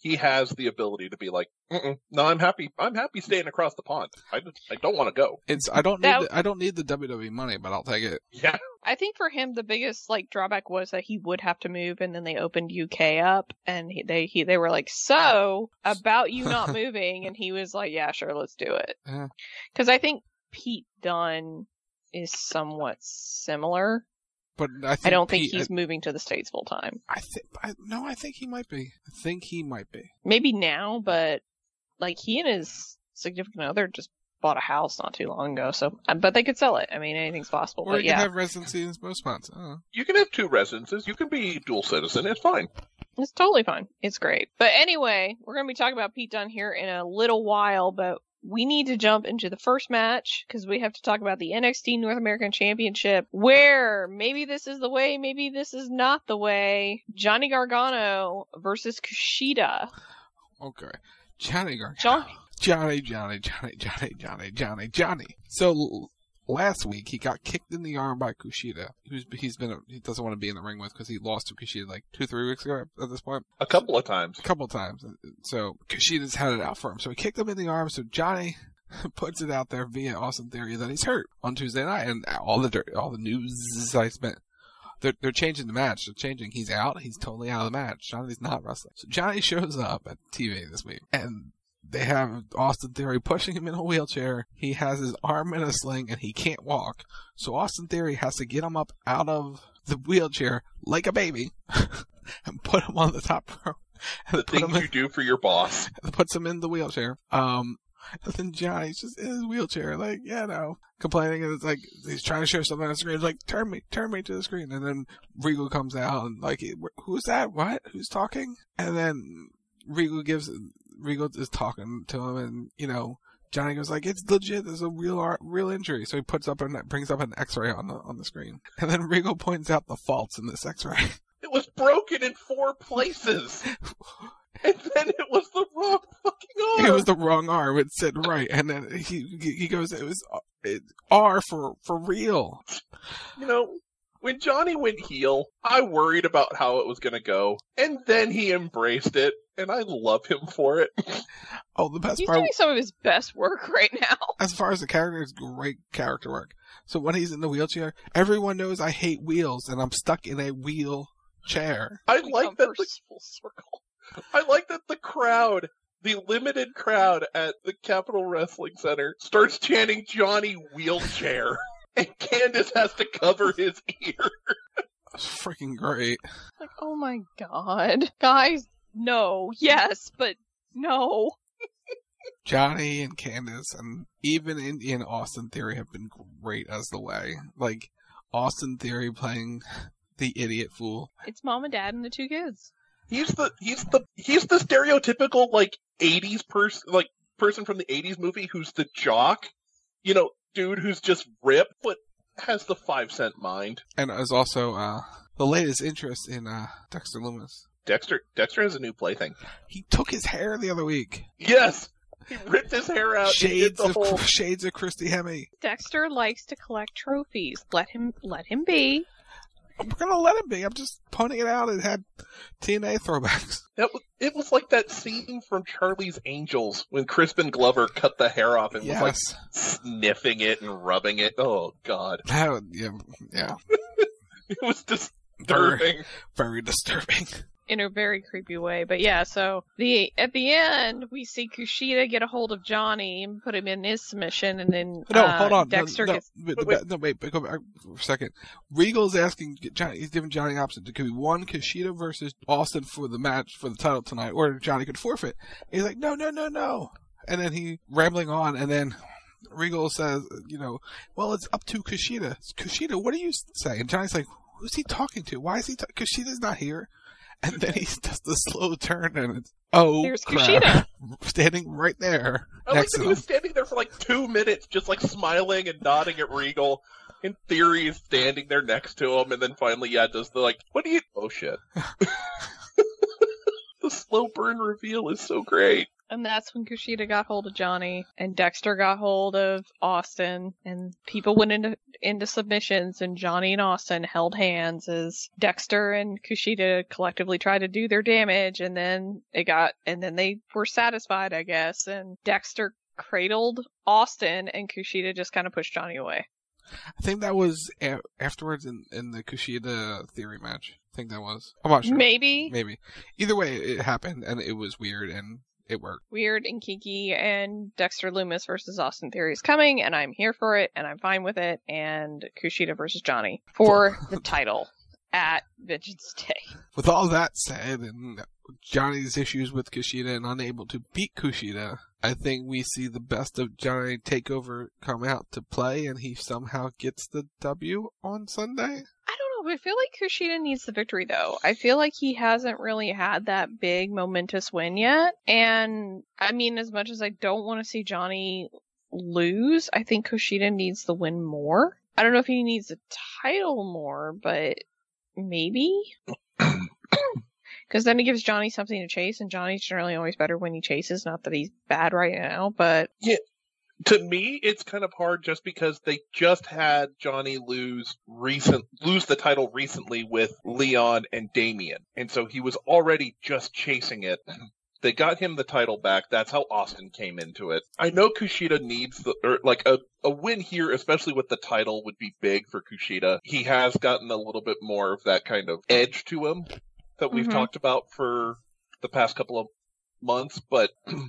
he has the ability to be like, no, I'm happy staying across the pond. I don't want to go. I don't need the WWE money, but I'll take it. Yeah. I think for him the biggest drawback was that he would have to move, and then they opened UK up, and they were like, so about you not moving, and he was like, yeah, sure, let's do it. Because I think Pete Dunne is somewhat similar. But I don't think he's moving to the States full time. I think he might be. Maybe now, but he and his significant other just bought a house not too long ago. So, but they could sell it. I mean, anything's possible. Or but you can have residency in most spots. You can have 2 residences. You can be dual citizen. It's fine. It's totally fine. It's great. But anyway, we're going to be talking about Pete Dunne here in a little while, but we need to jump into the first match because we have to talk about the NXT North American Championship, where maybe this is the way, maybe this is not the way. Johnny Gargano versus Kushida. Okay. Johnny Gargano. Johnny. So last week he got kicked in the arm by Kushida. He doesn't want to be in the ring with because he lost to Kushida 2-3 weeks ago at this point. A couple of times. So Kushida's had it out for him. So he kicked him in the arm. So Johnny puts it out there via Austin Theory that he's hurt on Tuesday night, and all the news sites meant. They're changing the match. They're changing. He's out. He's totally out of the match. Johnny's not wrestling. So Johnny shows up at TV this week, and they have Austin Theory pushing him in a wheelchair. He has his arm in a sling, and he can't walk. So Austin Theory has to get him up out of the wheelchair like a baby and put him on the top rope. The things you do for your boss. Puts him in the wheelchair. And then Johnny's just in his wheelchair, complaining, and it's he's trying to show something on the screen. It's like, turn me to the screen. And then Regal comes out and who's that? What? Who's talking? And then Regal is talking to him, and Johnny goes it's legit. There's a real injury. So he brings up an X-ray on the screen, and then Regal points out the faults in this X-ray. It was broken in 4 places. And then it was the wrong fucking arm. It was the wrong arm. It said right, and then he goes, it was R for real. When Johnny went heel, I worried about how it was going to go, and then he embraced it, and I love him for it. Oh, the best He's part. doing some of his best work right now. As far as the character, it's great character work. So when he's in the wheelchair, everyone knows I hate wheels, and I'm stuck in a wheelchair. I like that the crowd, the limited crowd at the Capitol Wrestling Center, starts chanting Johnny Wheelchair, and Candace has to cover his ear. That's freaking great. Oh my god. Guys, no. Yes, but no. Johnny and Candace, and even in Austin Theory, have been great as the way. Austin Theory playing the idiot fool. It's mom and dad and the 2 kids. He's the stereotypical 80s person from the 80s movie who's the jock, dude who's just ripped but has the 5-cent mind. And is also the latest interest in Dexter Lumis. Dexter has a new plaything. He took his hair the other week. Yes, he ripped his hair out. Shades of Christy Hemme. Dexter likes to collect trophies. Let him be. We're gonna let him be. I'm just pointing it out. It had TNA throwbacks. It was like that scene from Charlie's Angels when Crispin Glover cut the hair off and was sniffing it and rubbing it. Oh God. Yeah. It was disturbing. Very disturbing. In a very creepy way, but yeah. So at the end, we see Kushida get a hold of Johnny and put him in his submission, and then hold on. Dexter gets. Wait, go back for a second. Regal's asking Johnny. He's giving Johnny options. It could be one Kushida versus Austin for the match for the title tonight, or Johnny could forfeit. He's like, no. And then he rambling on, and then Regal says, well, it's up to Kushida. Kushida, what do you say? And Johnny's like, who's he talking to? Why is he? Kushida's not here. And then he does the slow turn, and it's there's crap. Kushida Standing right there. I like that he was standing there for 2 minutes, just smiling and nodding at Regal. In theory, he's standing there next to him, and then finally, does the what do you? Oh shit! The slow burn reveal is so great. And that's when Kushida got hold of Johnny, and Dexter got hold of Austin, and people went into into submissions, and Johnny and Austin held hands as Dexter and Kushida collectively tried to do their damage, and then they were satisfied, I guess, and Dexter cradled Austin, and Kushida just kind of pushed Johnny away. I think that was afterwards in the Kushida Theory match. I think that was. I'm not sure. Maybe. Either way, it happened, and it was weird, and it worked. Weird and kinky, and Dexter Lumis versus Austin Theory is coming, and I'm here for it, and I'm fine with it, and Kushida versus Johnny for the title at Vengeance Day. With all that said, and Johnny's issues with Kushida and unable to beat Kushida, I think we see the best of Johnny Takeover come out to play, and he somehow gets the W on Sunday. I don't know, but I feel like Kushida needs the victory, though. I feel like he hasn't really had that big, momentous win yet. And, I mean, as much as I don't want to see Johnny lose, I think Kushida needs the win more. I don't know if he needs the title more, but maybe? Because then it gives Johnny something to chase, and Johnny's generally always better when he chases. Not that he's bad right now, but... Yeah. To me, it's kind of hard just because they just had Johnny lose the title recently with Leon and Damian. And so he was already just chasing it. They got him the title back. That's how Austin came into it. I know Kushida needs a win here, especially with the title, would be big for Kushida. He has gotten a little bit more of that kind of edge to him that we've talked about for the past couple of months. But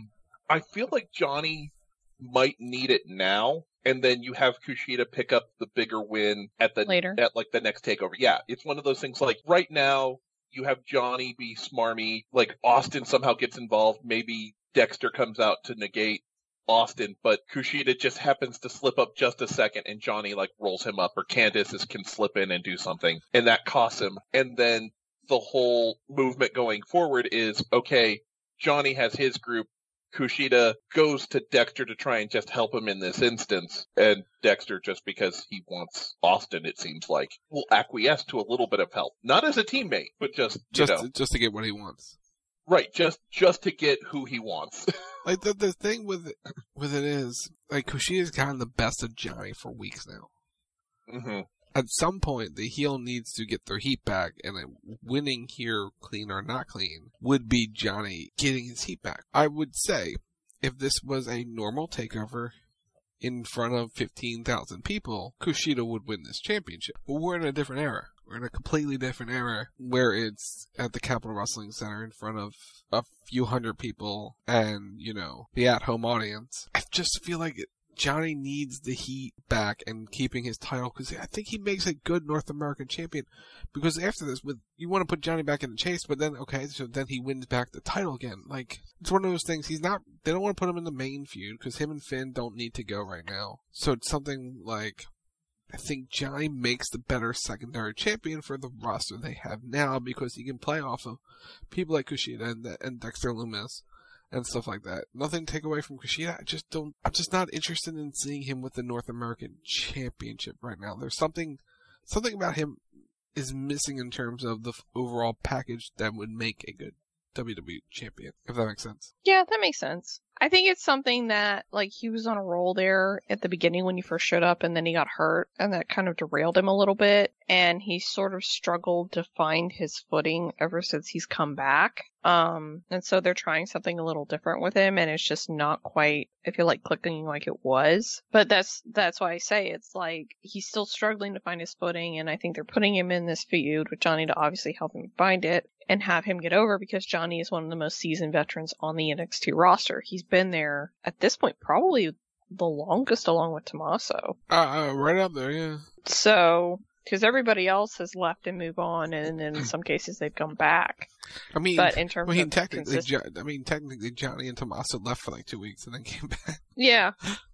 I feel like Johnny might need it now, and then you have Kushida pick up the bigger win later at like the next takeover. Yeah, it's one of those things like right now you have Johnny be smarmy, like Austin somehow gets involved, maybe Dexter comes out to negate Austin, but Kushida just happens to slip up just a second and Johnny like rolls him up, or Candice can slip in and do something, and that costs him. And then the whole movement going forward is, okay, Johnny has his group, Kushida goes to Dexter to try and just help him in this instance, and Dexter, just because he wants Austin, it seems like, will acquiesce to a little bit of help. Not as a teammate, but just to get what he wants. Right, just to get who he wants. Like, the thing with it is, like, Kushida's gotten the best of Johnny for weeks now. Mm-hmm. At some point, the heel needs to get their heat back, and winning here, clean or not clean, would be Johnny getting his heat back. I would say, if this was a normal takeover in front of 15,000 people, Kushida would win this championship. But we're in a different era. We're in a completely different era where it's at the Capitol Wrestling Center in front of a few hundred people and, the at-home audience. I just feel like Johnny needs the heat back and keeping his title, because I think he makes a good North American champion. Because after this, you want to put Johnny back in the chase, but then, so then he wins back the title again. Like, it's one of those things, they don't want to put him in the main feud, because him and Finn don't need to go right now. So it's something like, I think Johnny makes the better secondary champion for the roster they have now, because he can play off of people like Kushida and Dexter Lumis and stuff like that. Nothing to take away from Kushida. I'm just not interested in seeing him with the North American Championship right now. There's something about him is missing in terms of the overall package that would make a good WWE champion, if that makes sense. Yeah, that makes sense. I think it's something that, like, he was on a roll there at the beginning when he first showed up, and then he got hurt, and that kind of derailed him a little bit, and he sort of struggled to find his footing ever since he's come back. And so they're trying something a little different with him, and it's just not quite, I feel like, clicking like it was. But that's why I say it's like, he's still struggling to find his footing, and I think they're putting him in this feud with Johnny to obviously help him find it and have him get over, because Johnny is one of the most seasoned veterans on the NXT roster. He's been there at this point probably the longest, along with Tommaso. Right up there, yeah. So, because everybody else has left and moved on, and in some cases they've come back. I mean, but in terms of technically Johnny and Tommaso left for like 2 weeks and then came back. Yeah,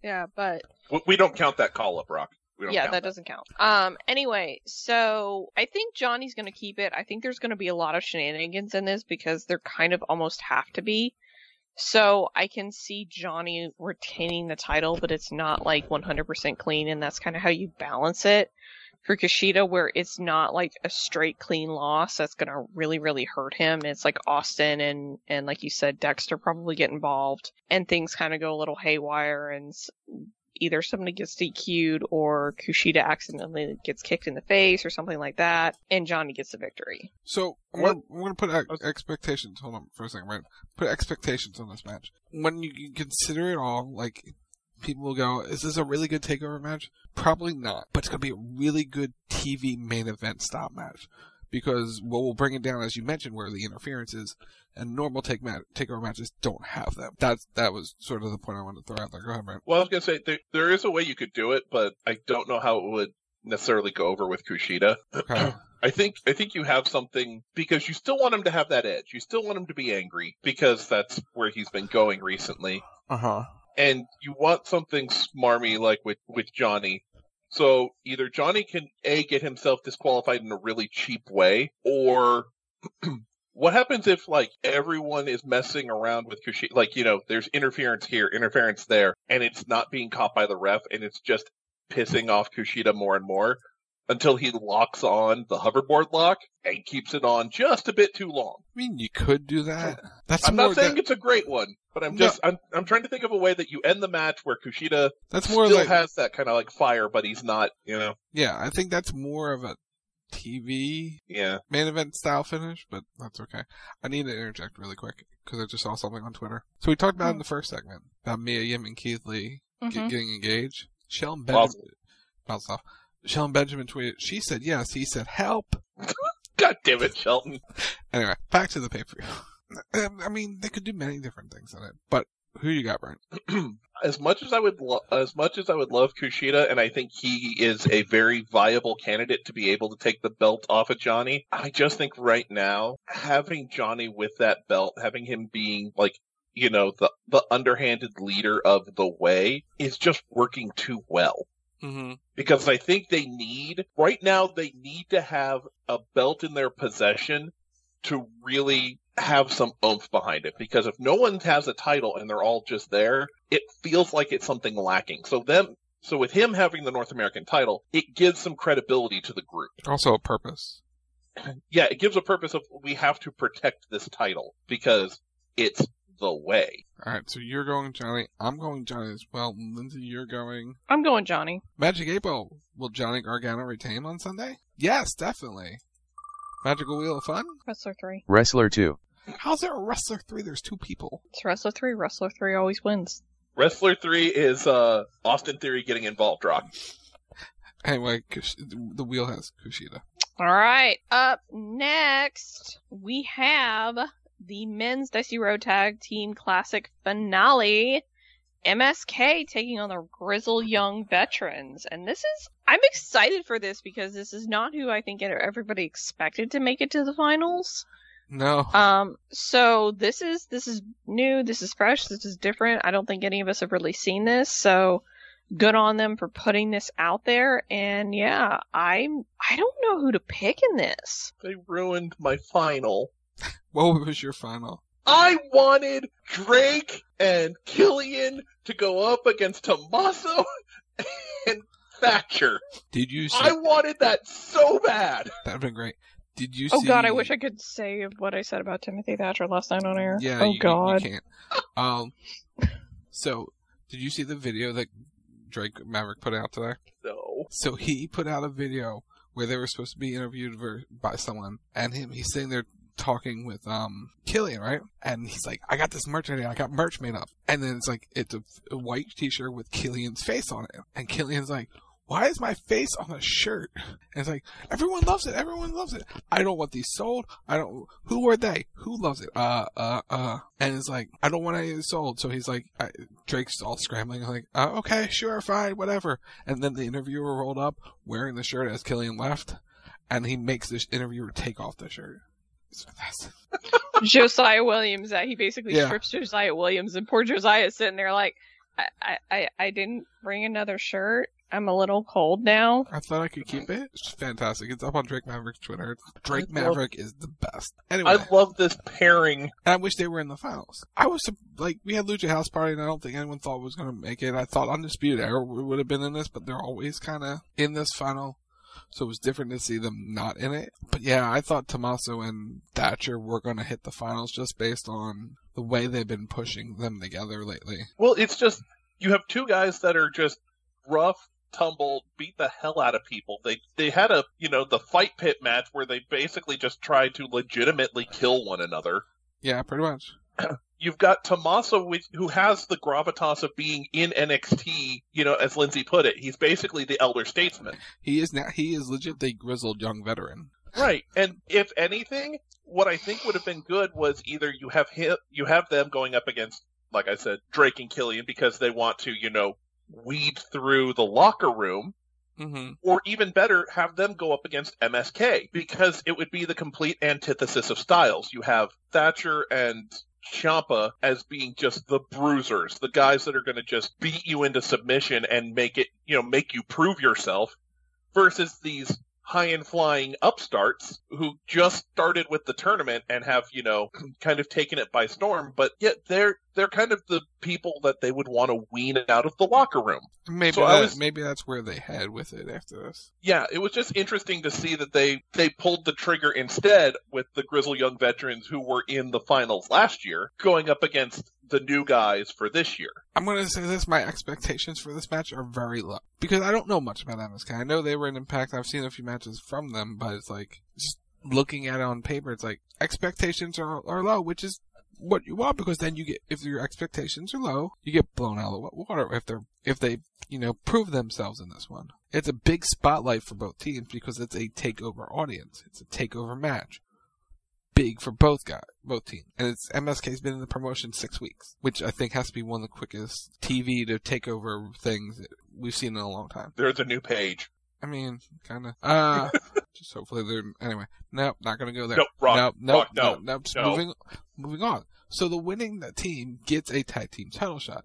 but we don't count that call up, Rock. That doesn't count. Anyway, so I think Johnny's going to keep it. I think there's going to be a lot of shenanigans in this, because there kind of almost have to be. So I can see Johnny retaining the title, but it's not like 100% clean, and that's kind of how you balance it for Kushida, where it's not like a straight clean loss that's going to really, really hurt him. It's like Austin and like you said, Dexter probably get involved, and things kind of go a little haywire, and either somebody gets DQ'd or Kushida accidentally gets kicked in the face or something like that, and Johnny gets the victory. So I'm going to put expectations. Hold on for a second, right? Put expectations on this match. When you consider it all, like, people will go, is this a really good takeover match? Probably not, but it's going to be a really good TV main event style match. Because what will bring it down, as you mentioned, where the interference is, and normal takeover matches don't have them. That was sort of the point I wanted to throw out there. Go ahead, Brent. Well, I was going to say, there is a way you could do it, but I don't know how it would necessarily go over with Kushida. Okay. I think you have something, because you still want him to have that edge. You still want him to be angry, because that's where he's been going recently. Uh-huh. And you want something smarmy like with Johnny. So either Johnny can, get himself disqualified in a really cheap way, or what happens if, like, everyone is messing around with Kushida? Like, there's interference here, interference there, and it's not being caught by the ref, and it's just pissing off Kushida more and more until he locks on the hoverboard lock and keeps it on just a bit too long. I mean, you could do that. I'm not saying it's a great one, but I'm trying to think of a way that you end the match where Kushida has that kind of like fire, but he's not, Yeah, I think that's more of a TV main event style finish, but that's okay. I need to interject really quick because I just saw something on Twitter. So we talked about in the first segment about Mia Yim and Keith Lee getting engaged. Shelton Benjamin tweeted, she said yes, he said help. God damn it, Shelton. Anyway, back to the pay-per-view. I mean, they could do many different things in it, but who you got, Brent? As much as I would love Kushida, and I think he is a very viable candidate to be able to take the belt off of Johnny, I just think right now, having Johnny with that belt, having him being like, the underhanded leader of the Way is just working too well. Mm-hmm. Because I think they need to have a belt in their possession to really have some oomph behind it. Because if no one has a title and they're all just there, it feels like it's something lacking. So with him having the North American title, it gives some credibility to the group. Also a purpose. Yeah, it gives a purpose of, we have to protect this title because it's the Way. Alright, so you're going Johnny. I'm going Johnny as well. Lindsay, you're going... I'm going Johnny. Magic 8-Ball. Will Johnny Gargano retain on Sunday? Yes, definitely. Magical Wheel of Fun? Wrestler 3. Wrestler 2. How's there a Wrestler 3? There's 2 people. It's Wrestler 3. Wrestler 3 always wins. Wrestler 3 is Austin Theory getting involved, Rock. Anyway, the wheel has Kushida. Alright, up next, we have the Men's Dicey Road Tag Team Classic Finale. MSK taking on the Grizzled Young Veterans. And I'm excited for this because this is not who I think everybody expected to make it to the finals. No. So this is new, this is fresh, this is different. I don't think any of us have really seen this, so good on them for putting this out there. And yeah, I don't know who to pick in this. They ruined my final. What was your final? I wanted Drake and Killian to go up against Tommaso and Thatcher. Did you see? I wanted that so bad. That would have been great. Did you see? Oh god, I wish I could say what I said about Timothy Thatcher last night on air. Yeah, oh god. You can't. So, did you see the video that Drake Maverick put out today? No. So he put out a video where they were supposed to be interviewed by someone, and he's sitting there talking with Killian, right? And he's like, I got this merch idea, I got merch made up. And then it's like, it's a white t-shirt with Killian's face on it. And Killian's like, why is my face on a shirt? And it's like, everyone loves it, everyone loves it. I don't want these sold. Who are they? Who loves it? And it's like, I don't want any of it sold. So he's like, Drake's all scrambling, like, okay, sure, fine, whatever. And then the interviewer rolled up wearing the shirt as Killian left. And he makes this interviewer take off the shirt. It's fantastic. Josiah Williams, he basically strips Josiah Williams, and poor Josiah's sitting there like, I didn't bring another shirt. I'm a little cold now. I thought I could keep it. It's fantastic. It's up on Drake Maverick's Twitter. Drake Maverick is the best. Anyway, I love this pairing. And I wish they were in the finals. I was we had Lucha House Party, and I don't think anyone thought was going to make it. I thought Undisputed Era would have been in this, but they're always kind of in this final. So it was different to see them not in it. But yeah, I thought Tommaso and Thatcher were going to hit the finals just based on the way they've been pushing them together lately. Well, it's just, you have two guys that are just rough, tumble, beat the hell out of people. They had the fight pit match where they basically just tried to legitimately kill one another. Yeah, pretty much. You've got Tommaso, who has the gravitas of being in NXT, as Lindsay put it. He's basically the elder statesman. He is legit the grizzled young veteran. Right. And if anything, what I think would have been good was either you have them going up against, like I said, Drake and Killian because they want to, weed through the locker room. Mm-hmm. Or even better, have them go up against MSK because it would be the complete antithesis of styles. You have Thatcher and Ciampa as being just the bruisers, the guys that are going to just beat you into submission and make you prove yourself, versus these high and flying upstarts who just started with the tournament and have, kind of taken it by storm, but yet they're kind of the people that they would want to wean out of the locker room. Maybe that's where they head with it after this. Yeah, it was just interesting to see that they pulled the trigger instead with the grizzled young veterans who were in the finals last year going up against the new guys for this year. I'm going to say this, my expectations for this match are very low. Because I don't know much about MSK. I know they were in Impact, I've seen a few matches from them, but it's like, just looking at it on paper, it's like, expectations are low, which is what you want, because then if your expectations are low, you get blown out of the water if they prove themselves in this one. It's a big spotlight for both teams because it's a takeover audience. It's a takeover match. Big for both teams. And MSK's been in the promotion 6 weeks, which I think has to be one of the quickest TV to takeover things that we've seen in a long time. There's a new page. I mean, kind of. Just hopefully anyway. Nope, not gonna go there. Nope, wrong. No. Just moving on. So the winning team gets a tag team title shot.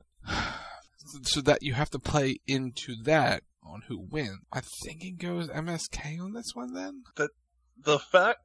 So that you have to play into that on who wins. I think it goes MSK on this one then? The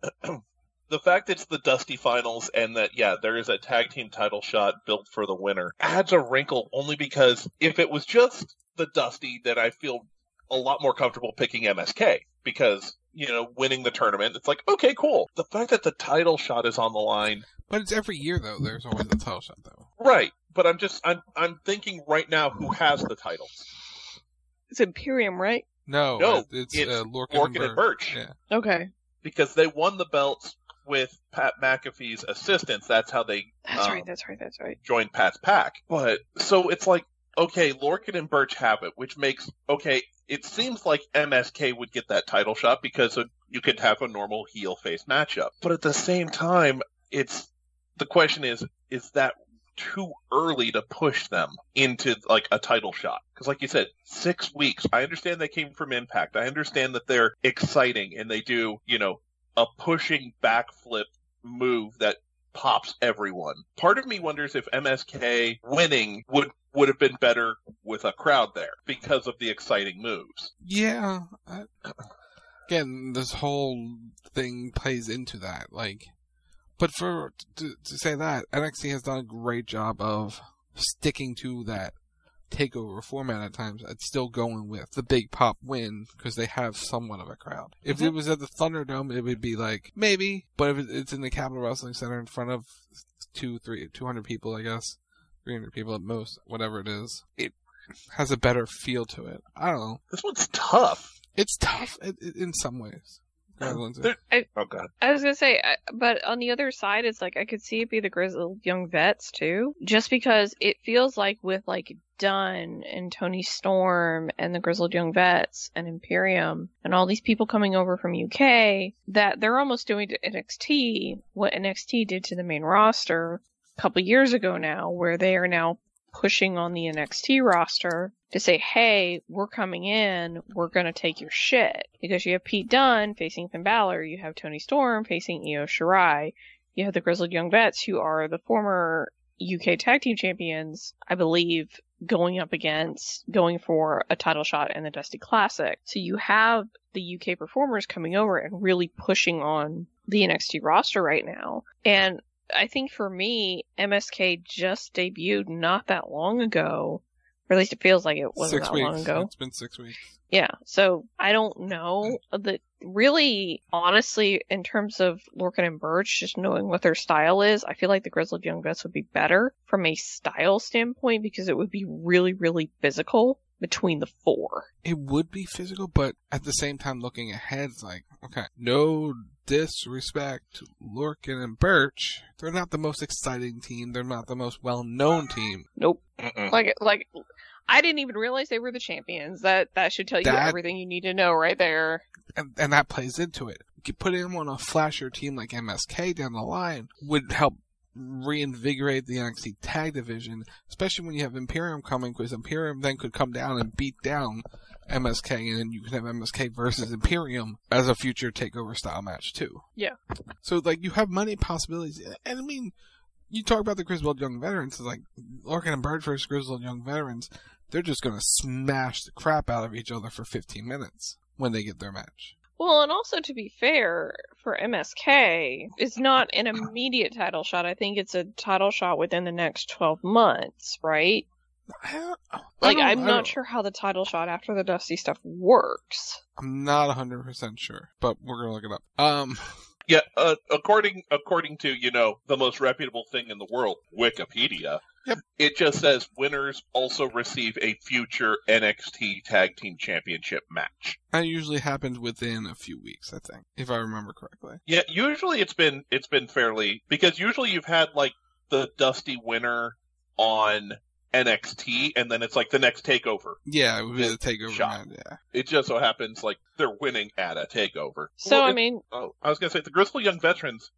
fact it's the Dusty Finals and that, there is a tag team title shot built for the winner adds a wrinkle only because if it was just the Dusty, then I feel a lot more comfortable picking MSK because, winning the tournament, it's like, okay, cool. The fact that the title shot is on the line. But it's every year, though. There's always a title shot, though. Right. But I'm thinking right now who has the titles. It's Imperium, right? No, it's Lorcan and Birch. Yeah. Okay. Because they won the belts with Pat McAfee's assistance. That's how they That's right. joined Pat's pack. But so it's like, okay, Lorcan and Birch have it, which makes, it seems like MSK would get that title shot because you could have a normal heel-face matchup. But at the same time, the question is that too early to push them into like a title shot? Because like you said, 6 weeks. I understand they came from Impact. I understand that they're exciting and they do, a pushing backflip move that pops everyone. Part of me wonders if MSK winning would have been better with a crowd there because of the exciting moves. Yeah. Again, this whole thing plays into that. But to say that, NXT has done a great job of sticking to that takeover format at times. It's still going with the big pop win because they have somewhat of a crowd. If it was at the Thunderdome, it would be like, maybe. But if it's in the Capitol Wrestling Center in front of 200 people, I guess, 300 people at most, whatever it is, it has a better feel to it. I don't know. This one's tough. It's tough in some ways. Oh God! I was gonna say, but on the other side, it's like I could see it be the grizzled young vets too, just because it feels like with like Dunn and Tony Storm and the grizzled young vets and Imperium and all these people coming over from UK that they're almost doing to NXT what NXT did to the main roster a couple years ago now, where they are now pushing on the NXT roster to say, hey, we're coming in, we're gonna take your shit. Because you have Pete Dunne facing Finn Balor, you have Tony Storm facing Io Shirai, you have the Grizzled Young Vets, who are the former UK Tag Team Champions, I believe, going for a title shot in the Dusty Classic. So you have the UK performers coming over and really pushing on the NXT roster right now. And I think for me, MSK just debuted not that long ago, or at least it feels like it wasn't that long ago. It's been 6 weeks. Yeah, so I don't know. Really, honestly, in terms of Lorcan and Birch, just knowing what their style is, I feel like the Grizzled Young Vets would be better from a style standpoint because it would be really, really physical between the four. It would be physical, but at the same time, looking ahead, it's like, okay, no disrespect to Lorcan and Birch. They're not the most exciting team. They're not the most well-known team. Nope. Like, I didn't even realize they were the champions. That should tell you everything you need to know right there. And that plays into it. Putting them on a flasher team like MSK down the line would help reinvigorate the NXT tag division, especially when you have Imperium coming, because Imperium then could come down and beat down MSK, and then you could have MSK versus Imperium as a future takeover style match too. Yeah. So like you have many possibilities, and I mean, you talk about the Grizzled Young Veterans, it's like Lorcan and Bird versus Grizzled Young Veterans. They're just gonna smash the crap out of each other for 15 minutes when they get their match. Well, and also to be fair, for MSK, it's not an immediate title shot. I think it's a title shot within the next 12 months, right? I'm not sure how the title shot after the Dusty stuff works. I'm not 100% sure, but we're gonna look it up. Yeah, according to, the most reputable thing in the world, Wikipedia, yep. It just says winners also receive a future NXT Tag Team Championship match. That usually happens within a few weeks, I think, if I remember correctly. Yeah, usually it's been fairly, because usually you've had like the Dusty winner on NXT, and then it's like the next takeover. Yeah, it would be the takeover shot. match, yeah. It just so happens like they're winning at a takeover. So, I was gonna say the Grizzled Young Veterans,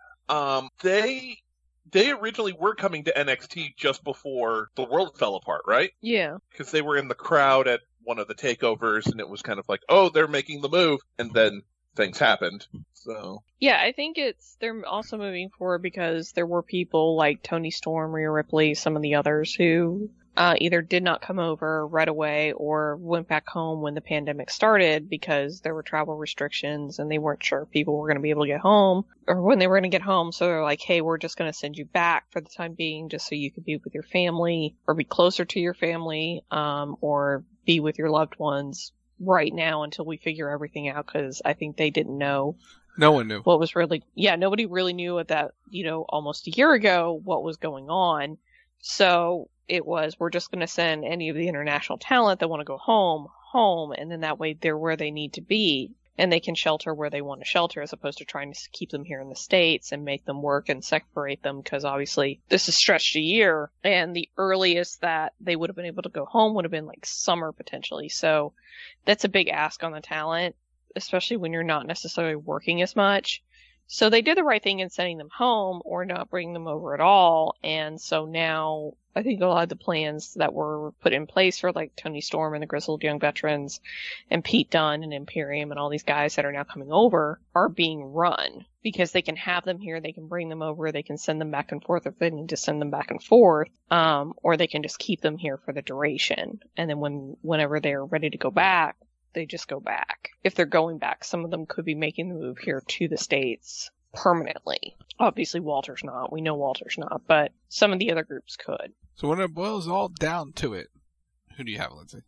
they originally were coming to NXT just before the world fell apart, right? Yeah. Because they were in the crowd at one of the takeovers, and it was kind of like, oh, they're making the move, and then things happened. So yeah, I think they're also moving forward because there were people like Tony Storm, Rhea Ripley, some of the others who either did not come over right away or went back home when the pandemic started because there were travel restrictions and they weren't sure if people were going to be able to get home or when they were going to get home. So they're like, hey, we're just going to send you back for the time being just so you could be with your family or be closer to your family or be with your loved ones right now until we figure everything out, because I think they didn't know. No one knew. What was really, nobody really knew at that, almost a year ago what was going on. So it was, we're just going to send any of the international talent that want to go home, and then that way they're where they need to be, and they can shelter where they want to shelter, as opposed to trying to keep them here in the States and make them work and separate them, because obviously this is stretched a year, and the earliest that they would have been able to go home would have been like summer potentially. So that's a big ask on the talent, especially when you're not necessarily working as much. So they did the right thing in sending them home or not bringing them over at all. And so now I think a lot of the plans that were put in place for like Tony Storm and the Grizzled Young Veterans and Pete Dunne and Imperium and all these guys that are now coming over are being run, because they can have them here, they can bring them over, they can send them back and forth if they need to send them back and forth, or they can just keep them here for the duration. And then whenever they're ready to go back, they just go back. If they're going back, some of them could be making the move here to the States permanently. Obviously Walter's not. We know Walter's not, but some of the other groups could. So when it boils all down to it, who do you have, Lindsay?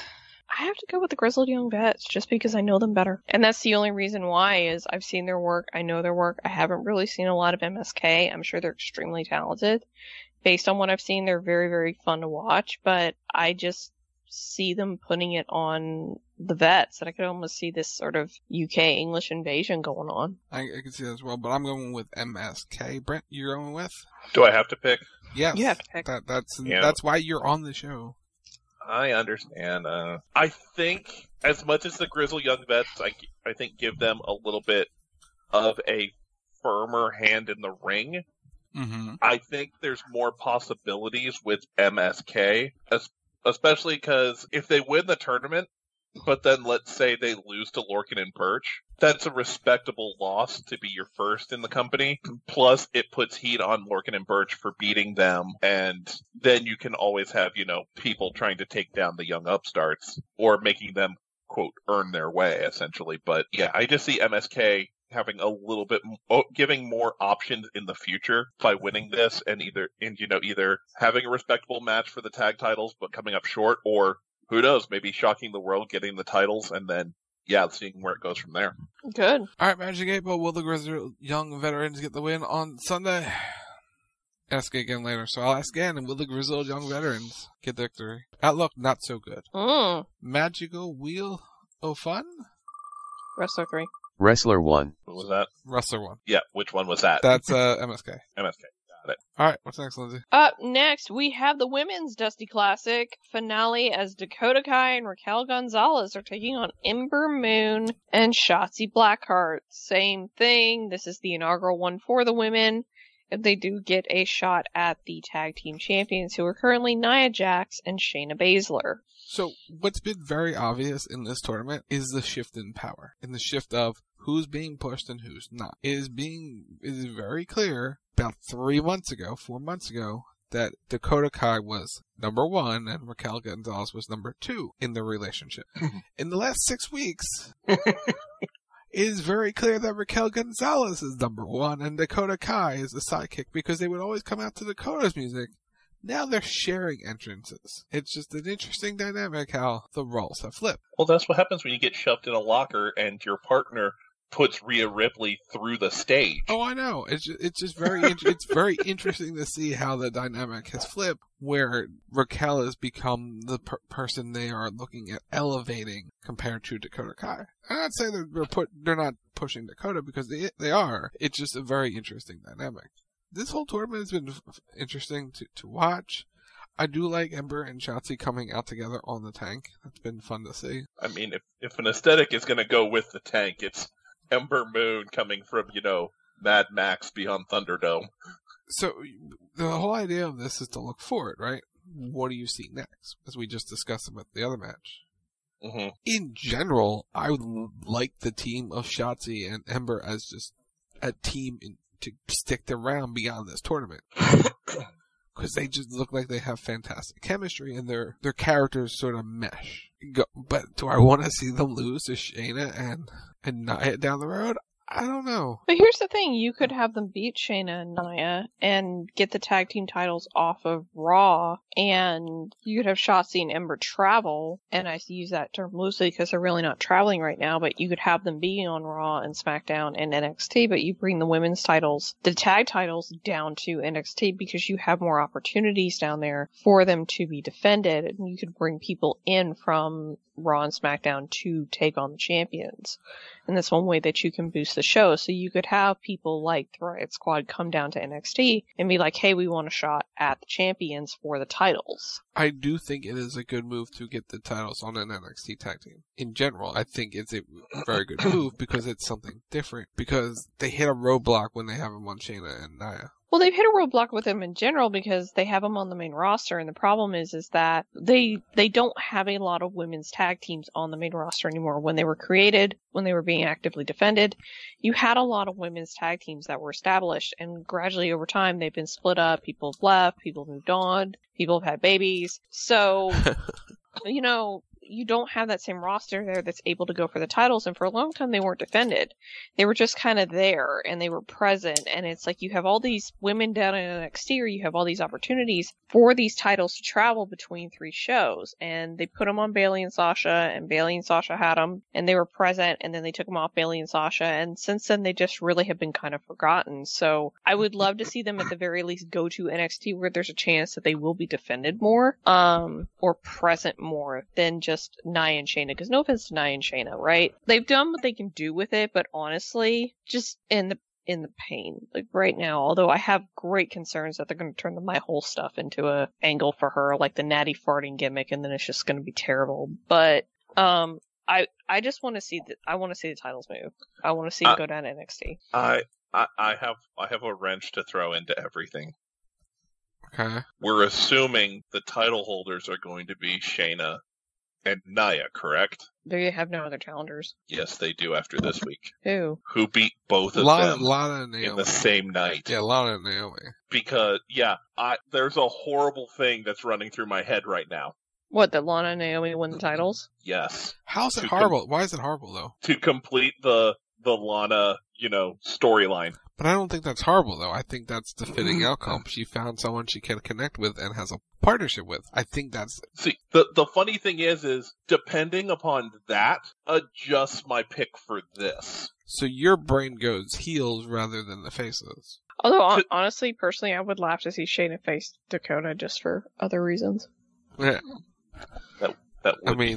I have to go with the Grizzled Young Vets, just because I know them better. And that's the only reason why, is I've seen their work, I know their work. I haven't really seen a lot of MSK. I'm sure they're extremely talented. Based on what I've seen, they're very, very fun to watch, but I just see them putting it on the Vets, and I could almost see this sort of UK English invasion going on. I can see that as well, but I'm going with MSK. Brent, you're going with? Do I have to pick? Yes. You have to pick. That's why you're on the show. I understand. I think as much as the Grizzled Young Vets, I think give them a little bit of a firmer hand in the ring. Mm-hmm. I think there's more possibilities with MSK, especially because if they win the tournament, but then let's say they lose to Lorcan and Birch, that's a respectable loss to be your first in the company. Plus, it puts heat on Lorcan and Birch for beating them, and then you can always have, people trying to take down the young upstarts, or making them, quote, earn their way, essentially. But yeah, I just see MSK having a little bit, giving more options in the future by winning this, and either having a respectable match for the tag titles, but coming up short, or who knows, maybe shocking the world, getting the titles, and then, seeing where it goes from there. Good. All right, Magic 8 Ball, will the Grizzled Young Veterans get the win on Sunday? ask again later, so I'll ask again, and will the grizzled young veterans get the victory? Outlook, not so good. Magical Wheel of Fun? Wrestler 3. Wrestler 1. What was that? Wrestler 1. Yeah, which one was that? That's MSK. MSK. Got it. Alright, what's next, Lindsay? Up next, we have the Women's Dusty Classic finale as Dakota Kai and Raquel Gonzalez are taking on Ember Moon and Shotzi Blackheart. Same thing. This is the inaugural one for the women. If they do get a shot at the tag team champions, who are currently Nia Jax and Shayna Baszler. So, what's been very obvious in this tournament is the shift in power, and the shift of who's being pushed and who's not. It is very clear about 4 months ago, that Dakota Kai was number 1 and Raquel Gonzalez was number 2 in the relationship. In the last 6 weeks, it is very clear that Raquel Gonzalez is number 1 and Dakota Kai is the sidekick, because they would always come out to Dakota's music. Now they're sharing entrances. It's just an interesting dynamic how the roles have flipped. Well, that's what happens when you get shoved in a locker and your partner puts Rhea Ripley through the stage. Oh, I know. It's just very it's very interesting to see how the dynamic has flipped, where Raquel has become the person they are looking at elevating compared to Dakota Kai. I'm not saying they're not pushing Dakota, because they are. It's just a very interesting dynamic. This whole tournament has been interesting to watch. I do like Ember and Shotzi coming out together on the tank. That's been fun to see. I mean, if an aesthetic is going to go with the tank, it's Ember Moon coming from, Mad Max Beyond Thunderdome. So the whole idea of this is to look forward, right? What do you see next? As we just discussed about the other match. Mm-hmm. In general, I would like the team of Shotzi and Ember as just a team to stick around beyond this tournament. Because they just look like they have fantastic chemistry and their characters sort of mesh. But do I want to see them lose to Shayna and Nia down the road? I don't know. But here's the thing, you could have them beat Shayna and Nia and get the tag team titles off of Raw, and you could have Shotzi and Ember travel, and I use that term loosely because they're really not traveling right now, but you could have them be on Raw and SmackDown and NXT, but you bring the women's titles, the tag titles, down to NXT because you have more opportunities down there for them to be defended, and you could bring people in from Raw and SmackDown to take on the champions. And that's one way that you can boost the show. So you could have people like the Riot Squad come down to NXT and be like, hey, we want a shot at the champions for the titles. I do think it is a good move to get the titles on an NXT tag team. In general, I think it's a very good move because it's something different. Because they hit a roadblock when they have them on Shayna and Nia. Well, they've hit a roadblock with them in general because they have them on the main roster, and the problem is that they don't have a lot of women's tag teams on the main roster anymore. When they were created, when they were being actively defended, you had a lot of women's tag teams that were established, and gradually over time they've been split up, people have left, people moved on, people have had babies, so, you don't have that same roster there that's able to go for the titles, and for a long time they weren't defended. They were just kind of there, and they were present, and it's like you have all these women down in NXT, or you have all these opportunities for these titles to travel between 3 shows, and they put them on Bayley and Sasha, and Bayley and Sasha had them, and they were present, and then they took them off Bayley and Sasha, and since then they just really have been kind of forgotten. So I would love to see them at the very least go to NXT where there's a chance that they will be defended more, or present more than just Nia and Shayna, because no offense to Nia and Shayna, right? They've done what they can do with it, but honestly, just in the pain. Like right now, although I have great concerns that they're going to turn the My Whole stuff into a angle for her, like the natty farting gimmick, and then it's just going to be terrible. But I just want to see the titles move. I want to see it go down to NXT. I have a wrench to throw into everything. Okay. We're assuming the title holders are going to be Shayna and Nia, correct? They have no other challengers. Yes, they do after this week. Who? Who beat both of them Lana and Naomi. in the same night. Yeah, Lana and Naomi. Because, there's a horrible thing that's running through my head right now. What, that Lana and Naomi win the titles? Yes. How's it horrible? Why is it horrible, though? To complete the Lana, storyline. But I don't think that's horrible, though. I think that's the fitting outcome. She found someone she can connect with and has a partnership with. I think that's... See, the funny thing is depending upon that, adjust my pick for this. So your brain goes heels rather than the faces. Although, honestly, personally, I would laugh to see Shayna face Dakota just for other reasons. Yeah. That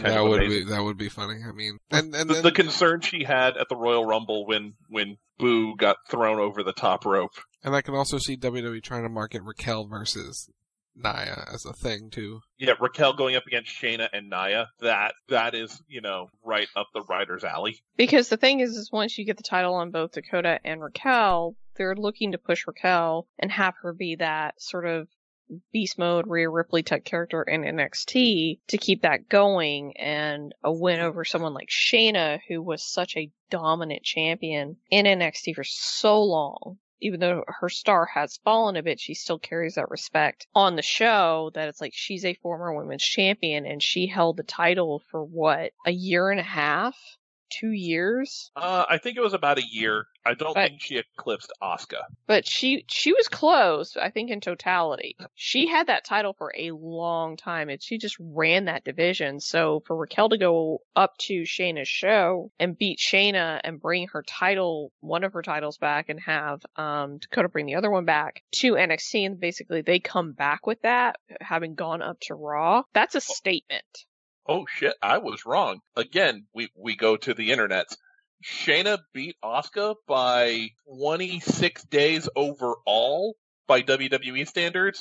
would be funny. I mean, and the concern she had at the Royal Rumble when Boo got thrown over the top rope. And I can also see WWE trying to market Raquel versus Nia as a thing too. Yeah, Raquel going up against Shayna and Nia. That is, right up the writer's alley. Because the thing is once you get the title on both Dakota and Raquel, they're looking to push Raquel and have her be that sort of beast mode Rhea Ripley type character in NXT to keep that going, and a win over someone like Shayna, who was such a dominant champion in NXT for so long. Even though her star has fallen a bit, she still carries that respect on the show that it's like she's a former women's champion and she held the title for what, a year and a half? 2 years? I think it was about a year. I don't think she eclipsed Asuka. But she was close, I think, in totality. She had that title for a long time, and she just ran that division. So for Raquel to go up to Shayna's show and beat Shayna and bring her title, one of her titles back, and have Dakota bring the other one back to NXT, and basically they come back with that, having gone up to Raw, that's a statement. Oh shit, I was wrong. Again, we go to the internet. Shayna beat Asuka by 26 days overall by WWE standards,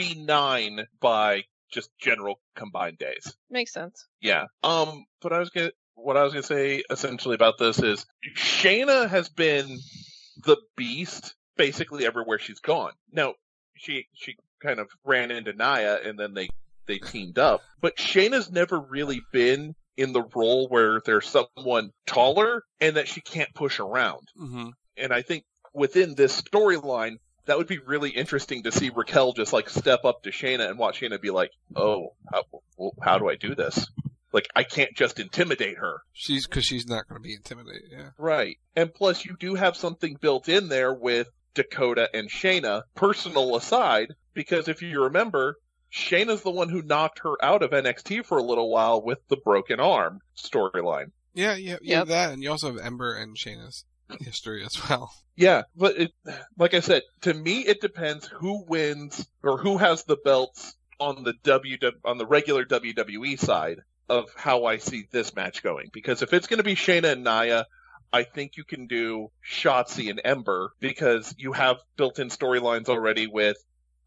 39 by just general combined days. Makes sense. Yeah. What I was gonna say essentially about this is Shayna has been the beast basically everywhere she's gone. Now, she kind of ran into Nia and then they teamed up. But Shayna's never really been in the role where there's someone taller and that she can't push around. Mm-hmm. And I think within this storyline, that would be really interesting to see Raquel just like step up to Shayna and watch Shayna be like, oh, how do I do this? Like, I can't just intimidate her. Because she's not going to be intimidated, yeah. Right. And plus, you do have something built in there with Dakota and Shayna, personal aside, because if you remember, Shayna's the one who knocked her out of NXT for a little while with the broken arm storyline. Yeah, that, and you also have Ember and Shayna's history as well. Yeah, but like I said, to me it depends who wins or who has the belts on the regular WWE side of how I see this match going. Because if it's going to be Shayna and Nia, I think you can do Shotzi and Ember because you have built-in storylines already with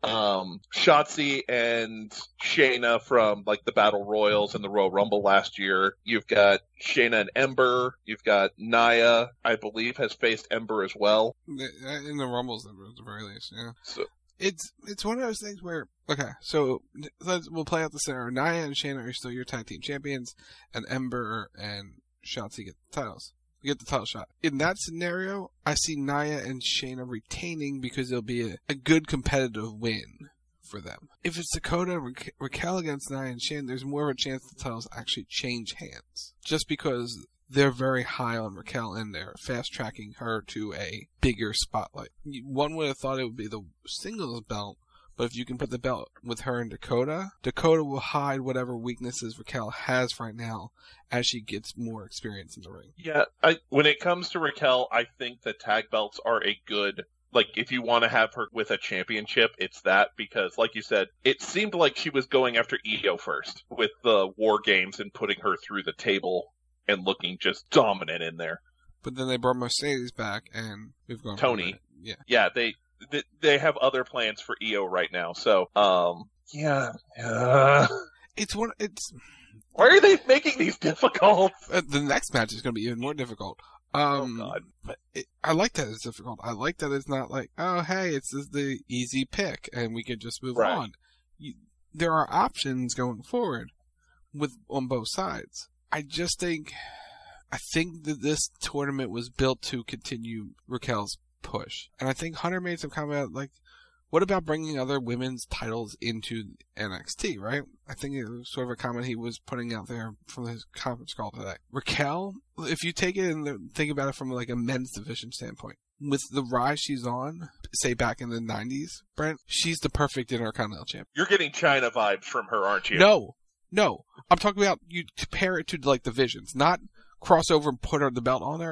Shotzi and Shayna from like the Battle Royals and the Royal Rumble last year. You've got Shayna and Ember. You've got Nia, I believe, has faced Ember as well. In the Rumbles, at the very least, yeah. So it's one of those things where, okay, so we'll play out the scenario. Nia and Shayna are still your tag team champions, and Ember and Shotzi get the titles. Get the title shot. In that scenario, I see Nia and Shayna retaining because it'll be a good competitive win for them. If it's Dakota and Raquel against Nia and Shayna, there's more of a chance the titles actually change hands. Just because they're very high on Raquel and they're fast-tracking her to a bigger spotlight. One would have thought it would be the singles belt, but if you can put the belt with her and Dakota will hide whatever weaknesses Raquel has right now as she gets more experience in the ring. Yeah, when it comes to Raquel, I think the tag belts are a good, like, if you want to have her with a championship, it's that, because, like you said, it seemed like she was going after Io first with the War Games and putting her through the table and looking just dominant in there. But then they brought Mercedes back, and we've gone Tony. Yeah. Yeah, they have other plans for Io right now, so, yeah. Why are they making these difficult? The next match is going to be even more difficult. Oh, God. But I like that it's difficult. I like that it's not like, oh, hey, it's the easy pick, and we could just move on. There are options going forward on both sides. I think that this tournament was built to continue Raquel's push. And I think Hunter made some comment like, what about bringing other women's titles into NXT, right? I think it was sort of a comment he was putting out there from his conference call today. Raquel, if you take it and think about it from like a men's division standpoint, with the rise she's on, say back in the 90s, Brent, she's the perfect Intercontinental champion. You're getting China vibes from her, aren't you? No. I'm talking about you compare it to like divisions, not cross over and put the belt on her.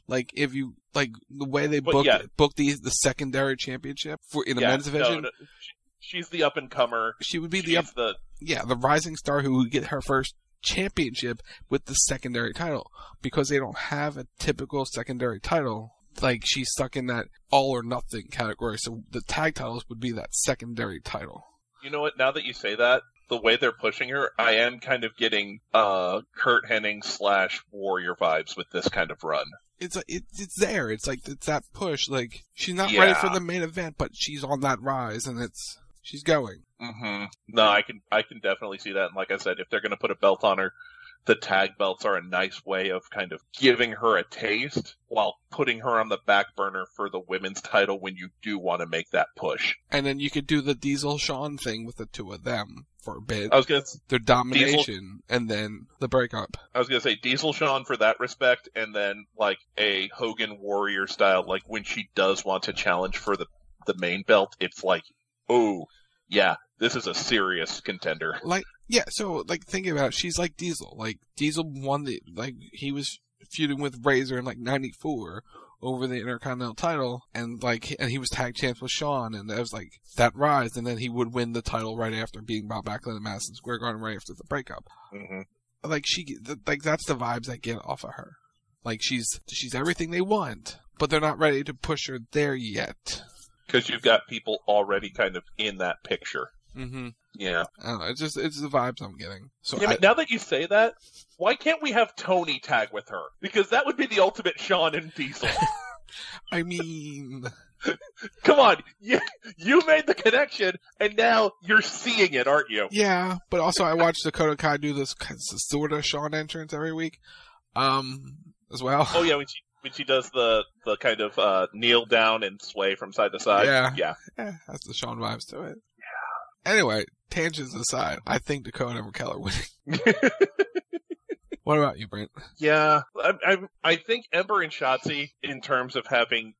Like, if you, like, the way they book the secondary championship in the men's division. No. She's the up-and-comer. She would be the rising star who would get her first championship with the secondary title. Because they don't have a typical secondary title. Like, she's stuck in that all-or-nothing category. So the tag titles would be that secondary title. You know what? Now that you say that, the way they're pushing her, I am kind of getting Kurt Hennig / Warrior vibes with this kind of run. It's there. It's like, it's that push. Like, she's not ready for the main event, but she's on that rise, and she's going. Mm-hmm. No, I can definitely see that. And like I said, if they're going to put a belt on her, the tag belts are a nice way of kind of giving her a taste while putting her on the back burner for the women's title when you do want to make that push. And then you could do the Diesel Shawn thing with the two of them for a bit. I was gonna their domination and then the breakup. I was gonna say Diesel Shawn for that respect, and then like a Hogan Warrior style, like when she does want to challenge for the main belt, it's like, oh yeah, this is a serious contender. Like, yeah, so, like, thinking about it, she's like Diesel. Like, Diesel won he was feuding with Razor in, 94 over the Intercontinental title, and he was tag champs with Shawn, and that was, that rise, and then he would win the title right after being Bob Backlund at Madison Square Garden right after the breakup. Mm-hmm. That's the vibes I get off of her. Like, she's everything they want, but they're not ready to push her there yet. Because you've got people already kind of in that picture. Mm-hmm. Yeah. I don't know. It's the vibes I'm getting. So but now that you say that, why can't we have Tony tag with her? Because that would be the ultimate Shawn and Diesel. I mean... Come on. You made the connection, and now you're seeing it, aren't you? Yeah, but also I watch Dakota Kai do this sort of Shawn entrance every week. As well. Oh, yeah, when she does the kind of kneel down and sway from side to side. Yeah, that's the Shawn vibes to it. Yeah. Anyway, tangents aside, I think Dakota and Raquel are winning. What about you, Brent? Yeah, I think Ember and Shotzi, in terms of having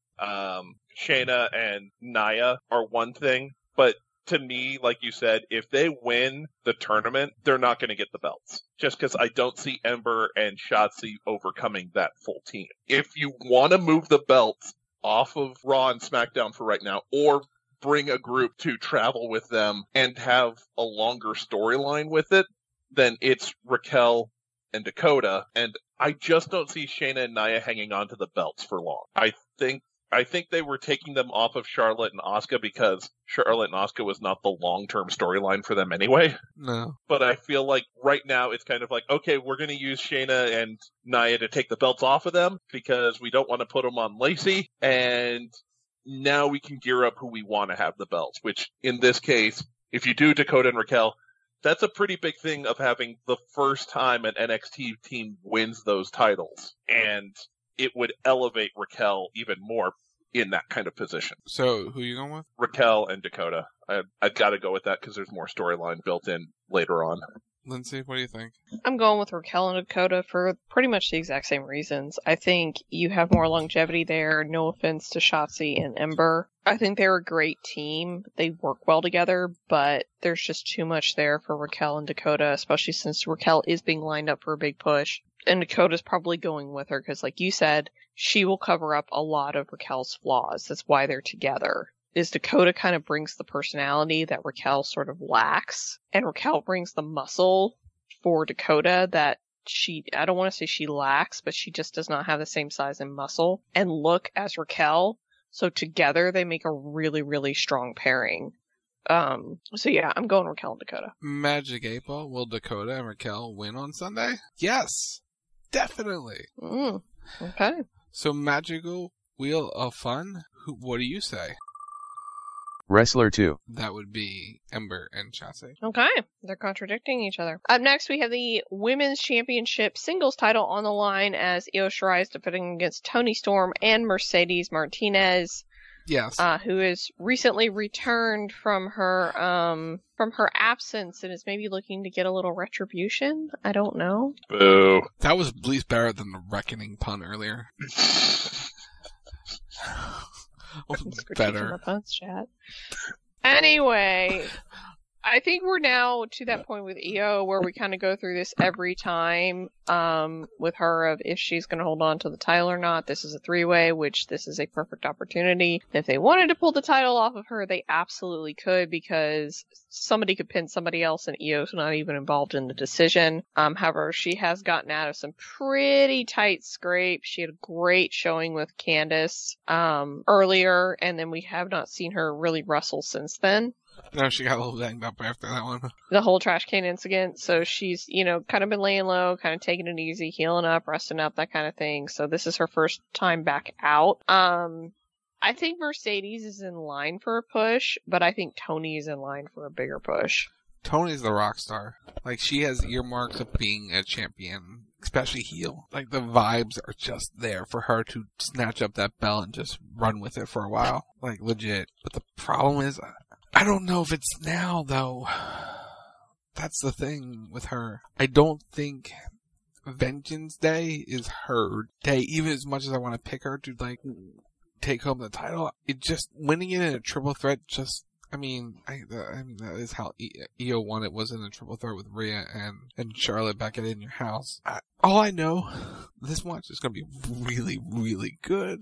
Shayna and Nia, are one thing, but to me, like you said, if they win the tournament, they're not going to get the belts. Just because I don't see Ember and Shotzi overcoming that full team. If you want to move the belts off of Raw and SmackDown for right now, or bring a group to travel with them and have a longer storyline with it, then it's Raquel and Dakota. And I just don't see Shayna and Nia hanging on to the belts for long. I think they were taking them off of Charlotte and Asuka because Charlotte and Asuka was not the long-term storyline for them anyway. No. But I feel like right now it's kind of like, okay, we're going to use Shayna and Nia to take the belts off of them because we don't want to put them on Lacey. And now we can gear up who we want to have the belts, which in this case, if you do Dakota and Raquel, that's a pretty big thing of having the first time an NXT team wins those titles. And it would elevate Raquel even more in that kind of position. So, who are you going with? Raquel and Dakota. I've got to go with that because there's more storyline built in later on. Lindsay, what do you think? I'm going with Raquel and Dakota for pretty much the exact same reasons. I think you have more longevity there. No offense to Shotzi and Ember. I think they're a great team. They work well together, but there's just too much there for Raquel and Dakota, especially since Raquel is being lined up for a big push. And Dakota's probably going with her because, like you said, she will cover up a lot of Raquel's flaws. That's why they're together. Is Dakota kind of brings the personality that Raquel sort of lacks, and Raquel brings the muscle for Dakota that I don't want to say she lacks, but she just does not have the same size and muscle and look as Raquel. So together they make a really, really strong pairing. So yeah, I'm going Raquel and Dakota. Magic 8 Ball, will Dakota and Raquel win on Sunday? Yes! Definitely! Okay. So Magical Wheel of Fun, what do you say? Wrestler 2. That would be Ember and Shotzi. Okay, they're contradicting each other. Up next, we have the Women's Championship singles title on the line as Io Shirai is defending against Toni Storm and Mercedes Martinez. Yes. Who has recently returned from her absence and is maybe looking to get a little retribution. I don't know. Boo. That was at least better than the Reckoning pun earlier. Better. Puns, chat. Anyway, I think we're now to that point with Io where we kind of go through this every time with her of if she's going to hold on to the title or not. This is a three-way, which this is a perfect opportunity. If they wanted to pull the title off of her, they absolutely could because somebody could pin somebody else and Io's not even involved in the decision. However, she has gotten out of some pretty tight scrapes. She had a great showing with Candice earlier, and then we have not seen her really wrestle since then. No, she got a little banged up after that one. The whole trash can incident. So she's, kind of been laying low, kind of taking it easy, healing up, resting up, that kind of thing. So this is her first time back out. I think Mercedes is in line for a push, but I think Toni is in line for a bigger push. Toni's the rock star. Like, she has earmarks of being a champion, especially heel. Like, the vibes are just there for her to snatch up that belt and just run with it for a while. Like, legit. But the problem is, I don't know if it's now, though. That's the thing with her. I don't think Vengeance Day is her day, even as much as I want to pick her to, like, take home the title. It just, winning it in a triple threat just, I mean, that is how Io won it, was in a triple threat with Rhea and Charlotte back at In Your House. All I know, this match is going to be really, really good.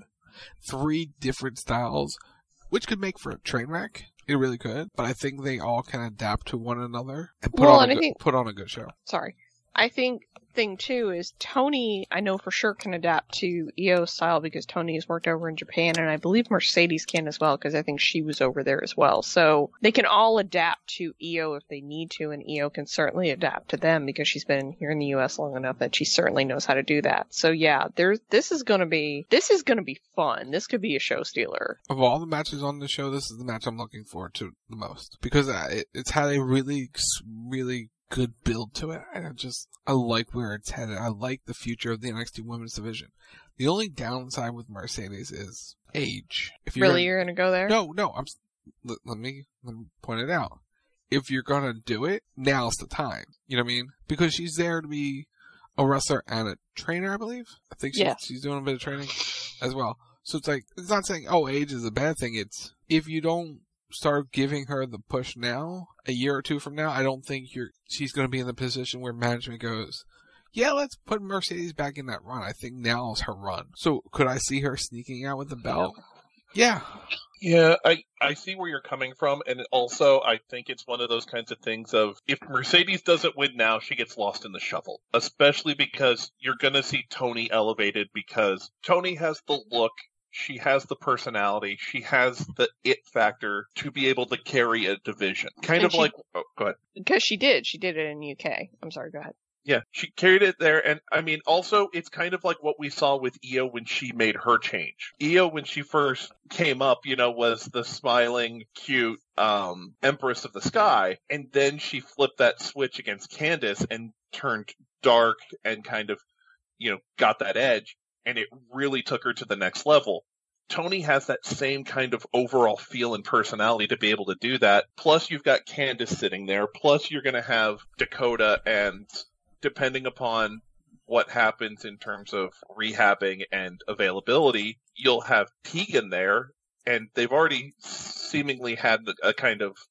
3 different styles, which could make for a train wreck. It really could, but I think they all can adapt to one another and put on a good show. Sorry. I think thing too is Toni, I know for sure, can adapt to Io's style because Toni has worked over in Japan, and I believe Mercedes can as well because I think she was over there as well. So they can all adapt to Io if they need to, and Io can certainly adapt to them because she's been here in the US long enough that she certainly knows how to do that. So yeah, this is gonna be fun. This could be a show stealer. Of all the matches on the show, this is the match I'm looking forward to the most because it's had a really, really good build to it, and I like where it's headed. I like the future of the NXT Women's Division. The only downside with Mercedes is age. You're gonna go there? No. Let me point it out. If you're gonna do it, now's the time. You know what I mean? Because she's there to be a wrestler and a trainer, I believe. I think she's doing a bit of training as well. So it's like, it's not saying, age is a bad thing. It's, if you don't start giving her the push now, a year or two from now, I don't think she's going to be in the position where management goes, yeah, let's put Mercedes back in that run. I think now is her run. So could I see her sneaking out with the belt? Yeah. Yeah, I see where you're coming from, and also I think it's one of those kinds of things of, if Mercedes doesn't win now, she gets lost in the shuffle. Especially because you're going to see Toni elevated because Toni has the look, she has the personality, she has the it factor to be able to carry a division. Go ahead. Because she did it in UK. I'm sorry, go ahead. Yeah, she carried it there, and I mean, also, it's kind of like what we saw with Io when she made her change. Io, when she first came up, was the smiling, cute, Empress of the Sky, and then she flipped that switch against Candice and turned dark and kind of, got that edge. And it really took her to the next level. Toni has that same kind of overall feel and personality to be able to do that. Plus, you've got Candice sitting there. Plus, you're going to have Dakota, and depending upon what happens in terms of rehabbing and availability, you'll have Tegan there. And they've already seemingly had a kind of,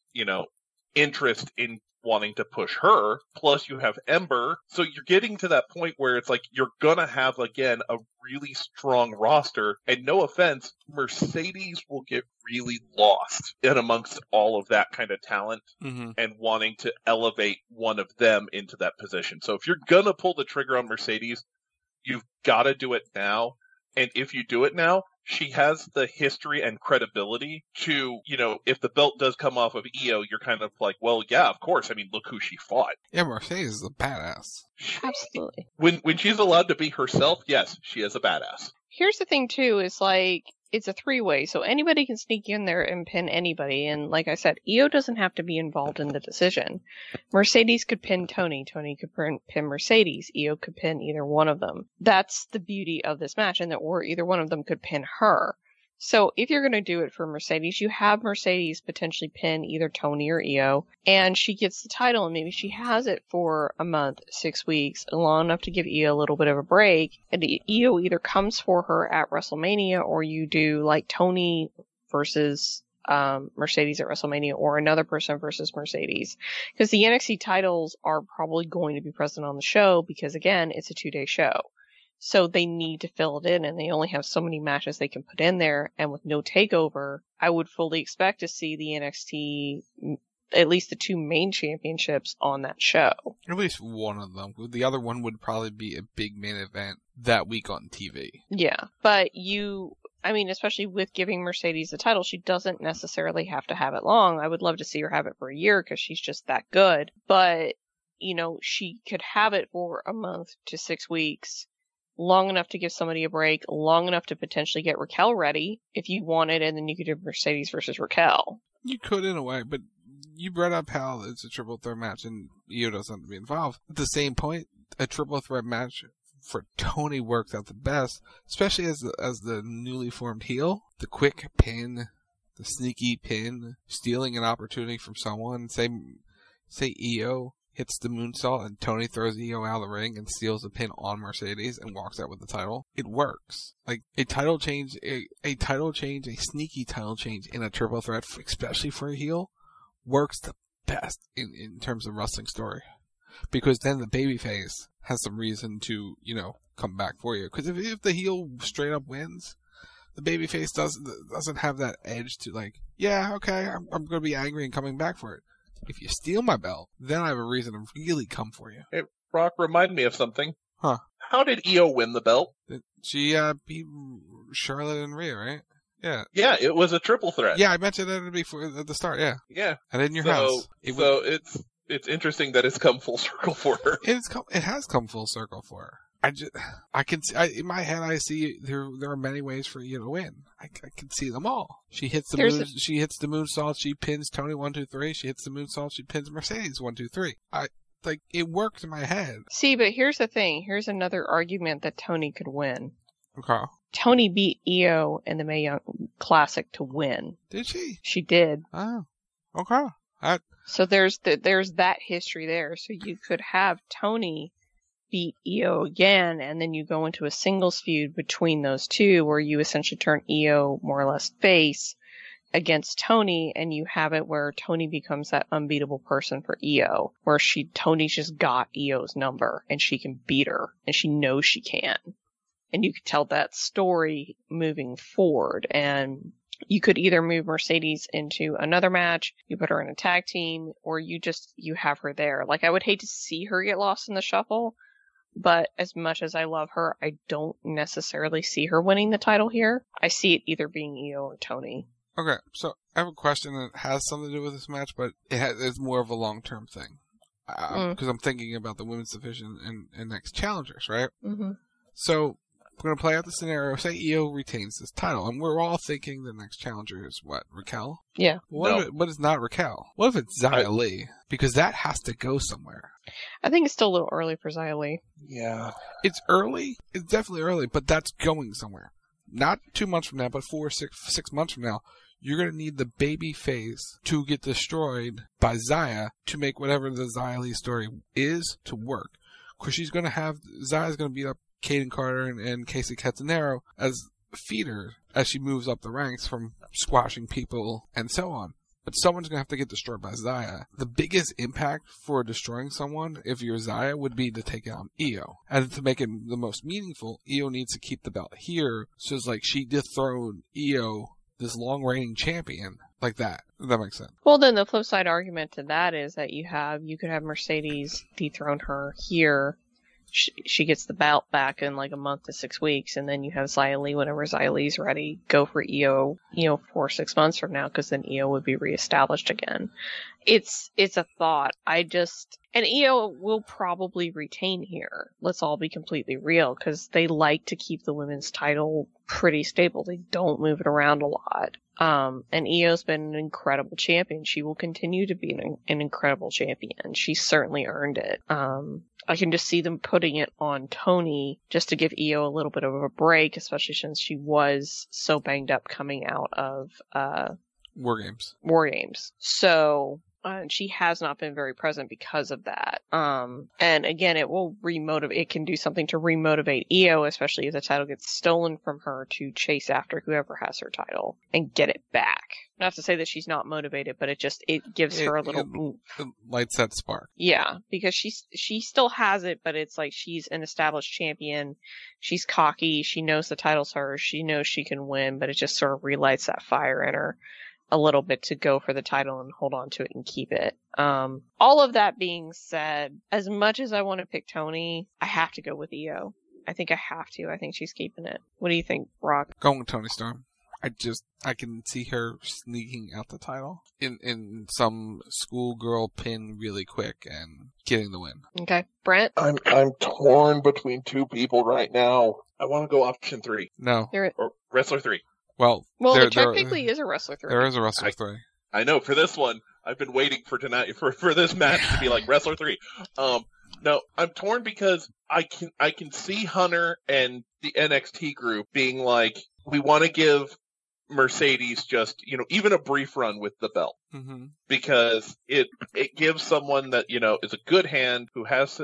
interest in wanting to push her. Plus you have Ember. So you're getting to that point where it's like you're gonna have, again, a really strong roster. And no offense, Mercedes will get really lost in amongst all of that kind of talent and wanting to elevate one of them into that position. So if you're gonna pull the trigger on Mercedes, you've got to do it now. And if you do it now, she has the history and credibility to, if the belt does come off of Io, you're kind of like, well, yeah, of course. I mean, look who she fought. Yeah, Mercedes is a badass. Absolutely. When she's allowed to be herself, yes, she is a badass. Here's the thing, too, is like, it's a 3-way, so anybody can sneak in there and pin anybody. And like I said, Io doesn't have to be involved in the decision. Mercedes could pin Toni. Toni could pin Mercedes. Io could pin either one of them. That's the beauty of this match, or either one of them could pin her. So if you're going to do it for Mercedes, you have Mercedes potentially pin either Toni or Io, and she gets the title, and maybe she has it for a month, 6 weeks, long enough to give Io a little bit of a break, and Io either comes for her at WrestleMania, or you do like Toni versus Mercedes at WrestleMania or another person versus Mercedes. Because the NXT titles are probably going to be present on the show because, again, it's a 2-day show. So they need to fill it in, and they only have so many matches they can put in there. And with no takeover, I would fully expect to see the NXT, at least the 2 main championships on that show. At least one of them. The other one would probably be a big main event that week on TV. Yeah, but especially with giving Mercedes the title, she doesn't necessarily have to have it long. I would love to see her have it for a year because she's just that good. But, she could have it for a month to 6 weeks. Long enough to give somebody a break, long enough to potentially get Raquel ready if you wanted, and then you could do Mercedes versus Raquel. You could in a way, but you brought up how it's a triple threat match and Io doesn't have to be involved. At the same point, a triple threat match for Tony works out the best, especially as the newly formed heel. The quick pin, the sneaky pin, stealing an opportunity from someone. Say Io hits the moonsault and Tony throws Io out of the ring and steals the pin on Mercedes and walks out with the title. It works. Like a title change, a sneaky title change in a triple threat, especially for a heel, works the best in terms of wrestling story. Because then the babyface has some reason to, come back for you. Because if the heel straight up wins, the babyface doesn't have that edge to I'm going to be angry and coming back for it. If you steal my belt, then I have a reason to really come for you. Hey, Brock, remind me of something. Huh. How did Io win the belt? She beat Charlotte and Rhea, right? Yeah. Yeah, it was a triple threat. Yeah, I mentioned it before at the start, yeah. Yeah. And in your house. It's interesting that it's come full circle for her. It has come full circle for her. I can see, in my head, I see there are many ways for you to win. I can see them all. She hits the moonsault, she pins Tony 1, 2, 3. She hits the moonsault, she pins Mercedes 1, 2, 3. It worked in my head. See, but here's the thing. Here's another argument that Tony could win. Okay. Tony beat Io in the Mae Young Classic to win. Did she? She did. Oh. Okay. So there's that history there. So you could have Tony beat Io again, and then you go into a singles feud between those two where you essentially turn Io more or less face against Tony, and you have it where Tony becomes that unbeatable person for Io, where Tony's just got Io's number and she can beat her, and she knows she can. And you could tell that story moving forward, and you could either move Mercedes into another match, you put her in a tag team, or you have her there. I would hate to see her get lost in the shuffle, but as much as I love her, I don't necessarily see her winning the title here. I see it either being Io or Tony. Okay, so I have a question that has something to do with this match, but it's more of a long-term thing. Because I'm thinking about the women's division and next challengers, right? Mm-hmm. So we're going to play out the scenario. Say Io retains this title, and we're all thinking the next challenger is what? Raquel? Yeah. What if it's not Raquel? What if it's Xia Li? Because that has to go somewhere. I think it's still a little early for Xia Li. Yeah. It's early. It's definitely early, but that's going somewhere. Not 2 months from now, but 6 months from now. You're going to need the baby face to get destroyed by Xia to make whatever the Xia Li story is to work. Because Xia's going to beat up Kaden Carter and Casey Catanero as feeders as she moves up the ranks from squashing people and so on. But someone's going to have to get destroyed by Xia. The biggest impact for destroying someone, if you're Xia, would be to take out Io. And to make it the most meaningful, Io needs to keep the belt here. So it's like she dethroned Io, this long reigning champion, like that. If that makes sense. Well, then the flip side argument to that is that you could have Mercedes dethrone her here. She gets the belt back in a month to 6 weeks, and then you have Xia Li whenever Xia Li's ready. Go for Io, 4 or 6 months from now, because then Io would be reestablished again. It's a thought. And Io will probably retain here. Let's all be completely real, because they like to keep the women's title pretty stable. They don't move it around a lot. And Io's been an incredible champion. She will continue to be an incredible champion. She certainly earned it. I can just see them putting it on Tony just to give Io a little bit of a break, especially since she was so banged up coming out of War Games. So And she has not been very present because of that. And again, it will it can do something to remotivate Io, especially if the title gets stolen from her, to chase after whoever has her title and get it back. Not to say that she's not motivated, but it gives her a little oomph. It lights that spark. Yeah, because she still has it, but it's like she's an established champion. She's cocky. She knows the title's hers. She knows she can win, but it just sort of relights that fire in her a little bit to go for the title and hold on to it and keep it. All of that being said, as much as I want to pick Tony, I have to go with Io. I think I have to. I think she's keeping it. What do you think, Rock? Going with Toni Storm. I can see her sneaking out the title in some schoolgirl pin really quick and getting the win. Okay. Brent? I'm torn between two people right now. I want to go option 3. No. Or Wrestler 3. Well, there technically is a Wrestler 3. There is a Wrestler 3. I know. For this one, I've been waiting for tonight for this match to be like Wrestler 3. No, I'm torn because I can see Hunter and the NXT group being like, we want to give Mercedes just, even a brief run with the belt. Mm-hmm. Because it gives someone that, is a good hand, who has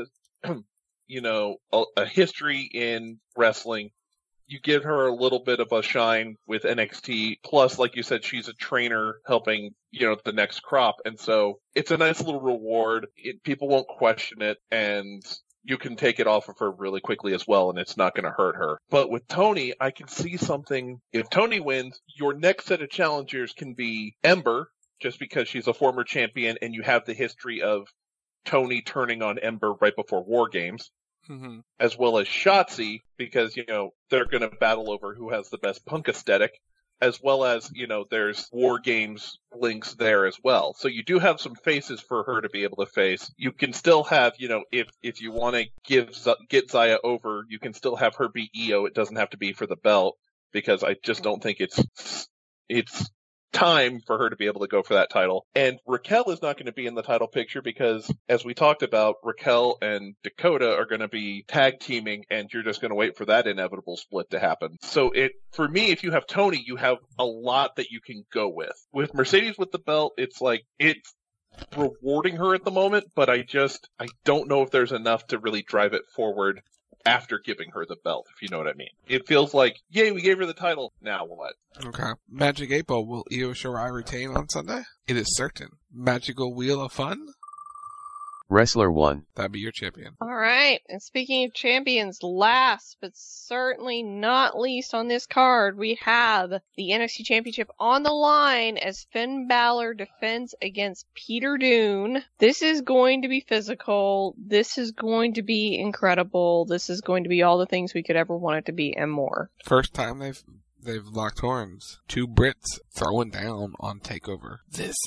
a history in wrestling. You give her a little bit of a shine with NXT. Plus, like you said, she's a trainer helping, the next crop. And so it's a nice little reward. People won't question it, and you can take it off of her really quickly as well, and it's not going to hurt her. But with Toni, I can see something. If Toni wins, your next set of challengers can be Ember, just because she's a former champion, and you have the history of Toni turning on Ember right before War Games. Mm-hmm. As well as Shotzi, because, they're going to battle over who has the best punk aesthetic, as well as, there's War Games links there as well. So you do have some faces for her to be able to face. You can still have, if you want to get Xia over, you can still have her be Io. It doesn't have to be for the belt, because I just don't think it's time for her to be able to go for that title. And Raquel is not going to be in the title picture because, as we talked about, Raquel and Dakota are going to be tag teaming, and you're just going to wait for that inevitable split to happen. So for me, if you have Toni, you have a lot that you can go with. With Mercedes with the belt, it's like, it's rewarding her at the moment, but I don't know if there's enough to really drive it forward after giving her the belt, if you know what I mean. It feels like, yay, we gave her the title, now what? Okay. Magic 8 Ball, will Io Shirai retain on Sunday? It is certain. Magical Wheel of Fun? Wrestler 1. That'd be your champion. All right. And speaking of champions, last but certainly not least on this card, we have the NXT Championship on the line as Finn Balor defends against Peter Dune. This is going to be physical. This is going to be incredible. This is going to be all the things we could ever want it to be and more. First time they've locked horns. 2 Brits throwing down on TakeOver.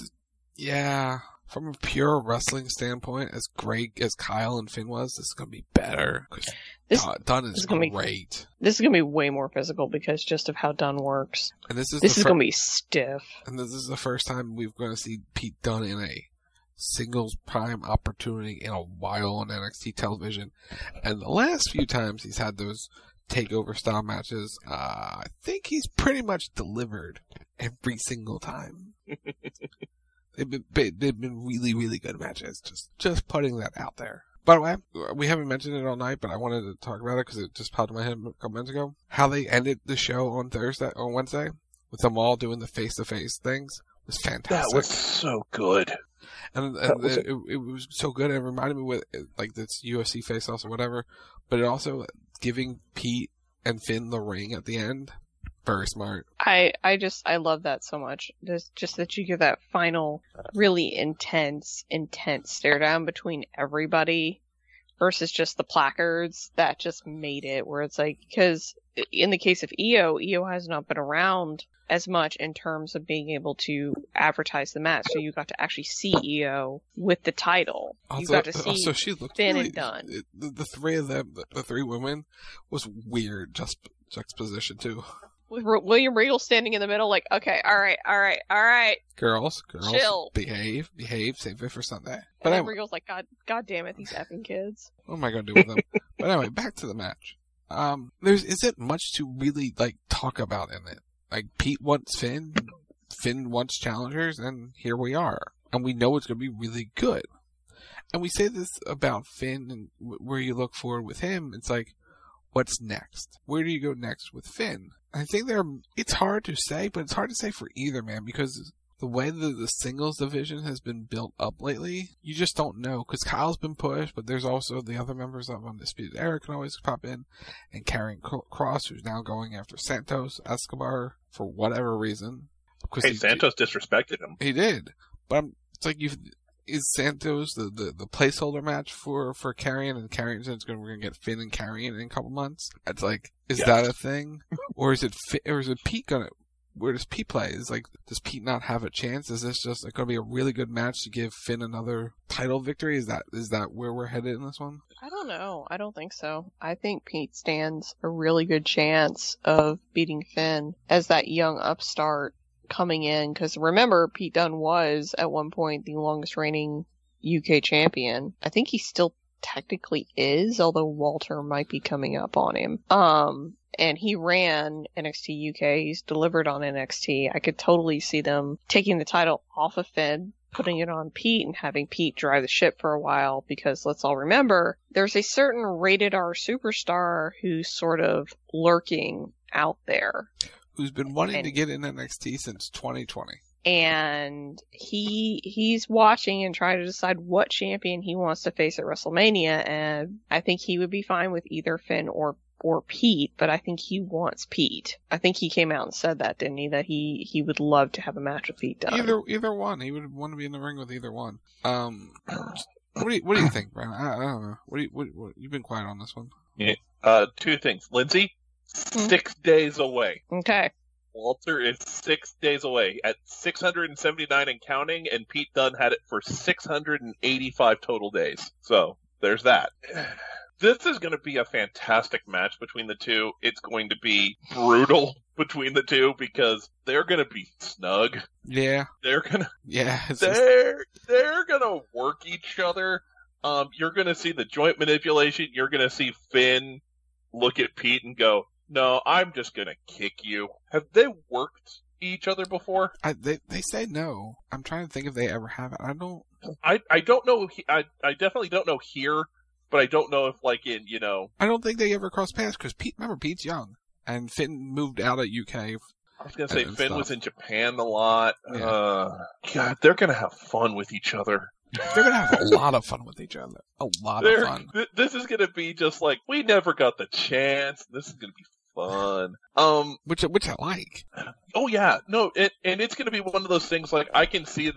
From a pure wrestling standpoint, as great as Kyle and Finn was, this is going to be better. Dunn is great. This is going to be way more physical because just of how Dunn works. And this is going to be stiff. And this is the first time we're going to see Pete Dunne in a singles prime opportunity in a while on NXT television. And the last few times he's had those TakeOver style matches, I think he's pretty much delivered every single time. They've been really, really good matches. Just putting that out there. By the way, we haven't mentioned it all night, but I wanted to talk about it because it just popped in my head a couple minutes ago. How they ended the show on Wednesday, with them all doing the face-to-face things was fantastic. That was so good. And it was so good. It reminded me with like this UFC face-offs or whatever, but it also giving Pete and Finn the ring at the end. Very smart. I love that so much. Just that you give that final, really intense stare down between everybody versus just the placards. That just made it where it's like, because in the case of Io has not been around as much in terms of being able to advertise the match. So you got to actually see Io with the title. You got to see Finn and Dunn. The three of them, the 3 women, was weird juxtaposition too. With William Regal standing in the middle, like, okay, all right. Girls, chill. Behave, save it for Sunday. But then Regal's like, God damn it, these effing kids. What am I going to do with them? But anyway, back to the match. There isn't much to really, talk about in it. Pete wants Finn wants challengers, and here we are. And we know it's going to be really good. And we say this about Finn and where you look forward with him. It's like, what's next? Where do you go next with Finn? I think it's hard to say, but it's hard to say for either, man, because the way that the singles division has been built up lately, you just don't know. Because Kyle's been pushed, but there's also the other members of Undisputed Era can always pop in, and Karrion Kross, who's now going after Santos Escobar for whatever reason. Hey, Santos disrespected him. He did, but it's like is Santos the placeholder match for Karrion, and Karrion says we're gonna get Finn and Karrion in a couple months? It's like, is that a thing, or is it Pete gonna? Where does Pete play? Is like, does Pete not have a chance? Is this just going to be a really good match to give Finn another title victory? Is that where we're headed in this one? I don't know. I don't think so. I think Pete stands a really good chance of beating Finn as that young upstart coming in. Because remember, Pete Dunne was at one point the longest reigning UK champion. I think he still technically is, although Walter might be coming up on him. And he ran NXT UK. He's delivered on NXT. I could totally see them taking the title off of Finn, putting it on Pete, and having Pete drive the ship for a while, because let's all remember, there's a certain rated R superstar who's sort of lurking out there. Who's been wanting to get in NXT since 2020. And he's watching and trying to decide what champion he wants to face at WrestleMania, and I think he would be fine with either Finn or Pete, but I think he wants Pete. I think he came out and said that, didn't he? That he would love to have a match with Pete Dunne. Either one. He would want to be in the ring with either one. What do you think, Brian? I don't know. What you've been quiet on this one? Yeah. Two things. Lindsay, 6 days away. Okay. Walter is 6 days away at 679 and counting, and Pete Dunne had it for 685 total days. So there's that. This is going to be a fantastic match between the two. It's going to be brutal between the two because they're going to be snug. Yeah. They're going to. Yeah. They're going to work each other. You're going to see the joint manipulation. You're going to see Finn look at Pete and go, "No, I'm just going to kick you." Have they worked each other before? They say no. I'm trying to think if they ever have it. I don't know. I definitely don't know here. But I don't know if, like, I don't think they ever crossed paths, because Pete's young. And Finn moved out of UK. I was going to say, Finn was in Japan a lot. Yeah. God, they're going to have fun with each other. They're going to have a lot of fun with each other. A lot of fun. This is going to be just like, we never got the chance. This is going to be fun. Which I like. Oh, yeah. No, and it's going to be one of those things, like, I can see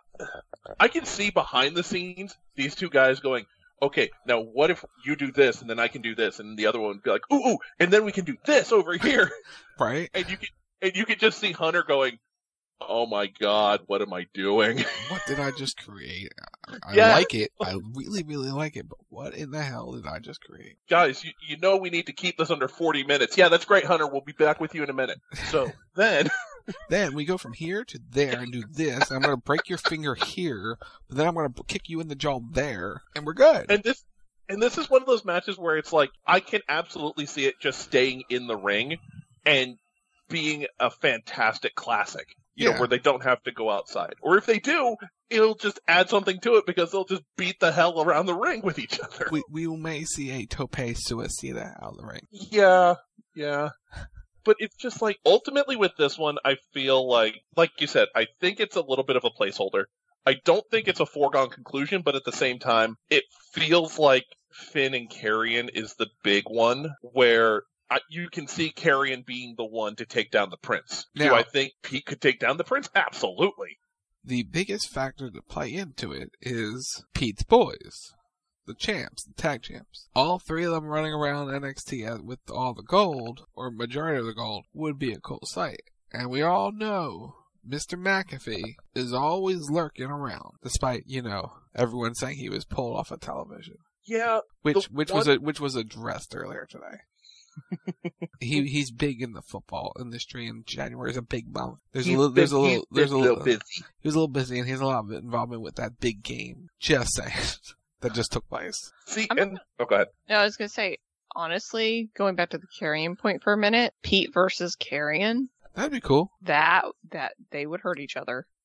behind the scenes, these two guys going, okay, now what if you do this and then I can do this, and the other one would be like, ooh, and then we can do this over here. Right. And you could just see Hunter going, oh my God, what am I doing? What did I just create? I Yeah. like it. I really, really like it, but what in the hell did I just create? Guys, you know we need to keep this under 40 minutes. Yeah, that's great, Hunter. We'll be back with you in a minute. So then... Then we go from here to there and do this. And I'm going to break your finger here, but then I'm going to kick you in the jaw there, and we're good. And this is one of those matches where it's like, I can absolutely see it just staying in the ring and being a fantastic classic. You know, where they don't have to go outside. Or if they do, it'll just add something to it because they'll just beat the hell around the ring with each other. We may see a Tope Suicida out of the ring. Yeah. But it's just like, ultimately with this one, I feel like you said, I think it's a little bit of a placeholder. I don't think it's a foregone conclusion, but at the same time, it feels like Finn and Karrion is the big one, where you can see Karrion being the one to take down the Prince. Now, do I think Pete could take down the Prince? Absolutely. The biggest factor to play into it is Pete's boys. The champs, the tag champs. All three of them running around NXT with all the gold, or majority of the gold, would be a cool sight. And we all know Mr. McAfee is always lurking around, despite, everyone saying he was pulled off of television. Yeah. Which was addressed earlier today. He's big in the football industry, and January is a big month. He was a little busy, and he has a lot of involvement with that big game. Just saying. That just took place. Go ahead. No, I was going to say, honestly, going back to the Karrion point for a minute, Pete versus Karrion. That'd be cool. That they would hurt each other.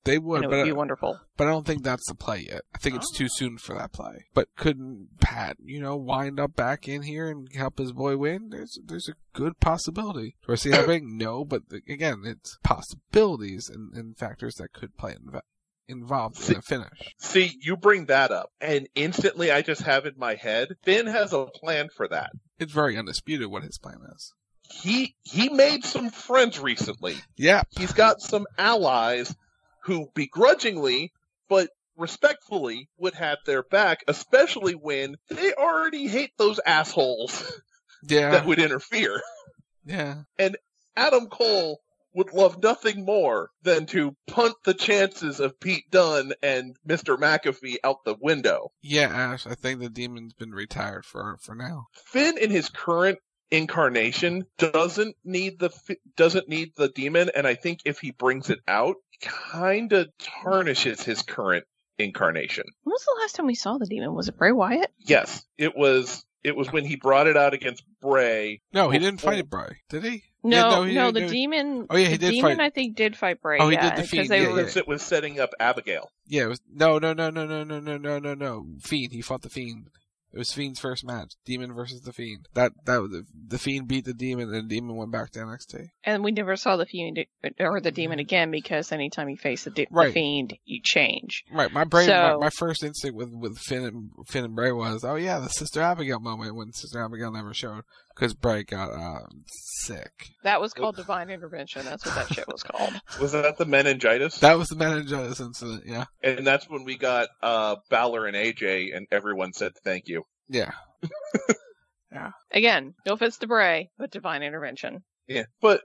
They would, and it would be wonderful. But I don't think that's the play yet. I think it's too soon for that play. But couldn't Pat, wind up back in here and help his boy win? There's a good possibility. Do I see that happening? No, but again, it's possibilities and factors that could play involved in the finish. See, you bring that up, and instantly I just have in my head, Finn has a plan for that. It's very undisputed what his plan is. He made some friends recently. Yeah. He's got some allies who begrudgingly, but respectfully, would have their back, especially when they already hate those assholes that would interfere. Yeah. And Adam Cole would love nothing more than to punt the chances of Pete Dunne and Mr. McAfee out the window. Yeah, Ash, I think the demon's been retired for now. Finn in his current incarnation doesn't need the demon, and I think if he brings it out, kind of tarnishes his current incarnation. When was the last time we saw the demon? Was it Bray Wyatt? Yes, it was when he brought it out against Bray. No, he didn't fight Bray, did he? No, the demon. Oh yeah, he did fight. I think did fight Bray. Oh, he did the Fiend. It was setting up Abigail. Yeah, it was no. Fiend. He fought the Fiend. It was Fiend's first match. Demon versus the Fiend. That the Fiend beat the Demon, and the Demon went back to NXT. And we never saw the Fiend or the Demon again because anytime you face the Fiend, you change. Right. My brain, my first instinct with Finn and Bray was, oh yeah, the Sister Abigail moment when Sister Abigail never showed because Bray got sick. That was called Divine Intervention. That's what that shit was called. Was that the meningitis? That was the meningitis incident. Yeah. And that's when we got Balor and AJ, and everyone said thank you. Yeah. Yeah. Again, no offense to Bray, but Divine Intervention. Yeah, but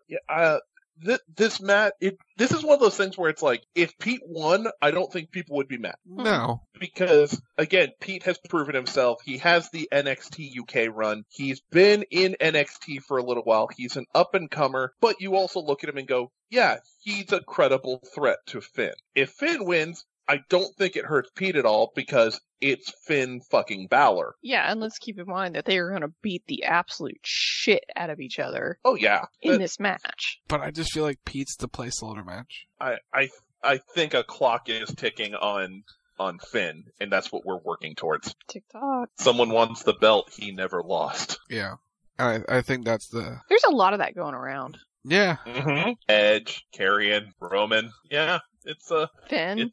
this match, this is one of those things where it's like, if Pete won, I don't think people would be mad. No. Because, again, Pete has proven himself. He has the NXT UK run. He's been in NXT for a little while. He's an up-and-comer, but you also look at him and go, yeah, he's a credible threat to Finn. If Finn wins, I don't think it hurts Pete at all because it's Finn fucking Balor. Yeah, and let's keep in mind that they are going to beat the absolute shit out of each other. Oh yeah, in this match. But I just feel like Pete's the placeholder match. I think a clock is ticking on Finn, and that's what we're working towards. TikTok. Someone wants the belt he never lost. Yeah, I think that's the. There's a lot of that going around. Yeah. Mm-hmm. Edge, Karrion, Roman. Yeah. It's Finn.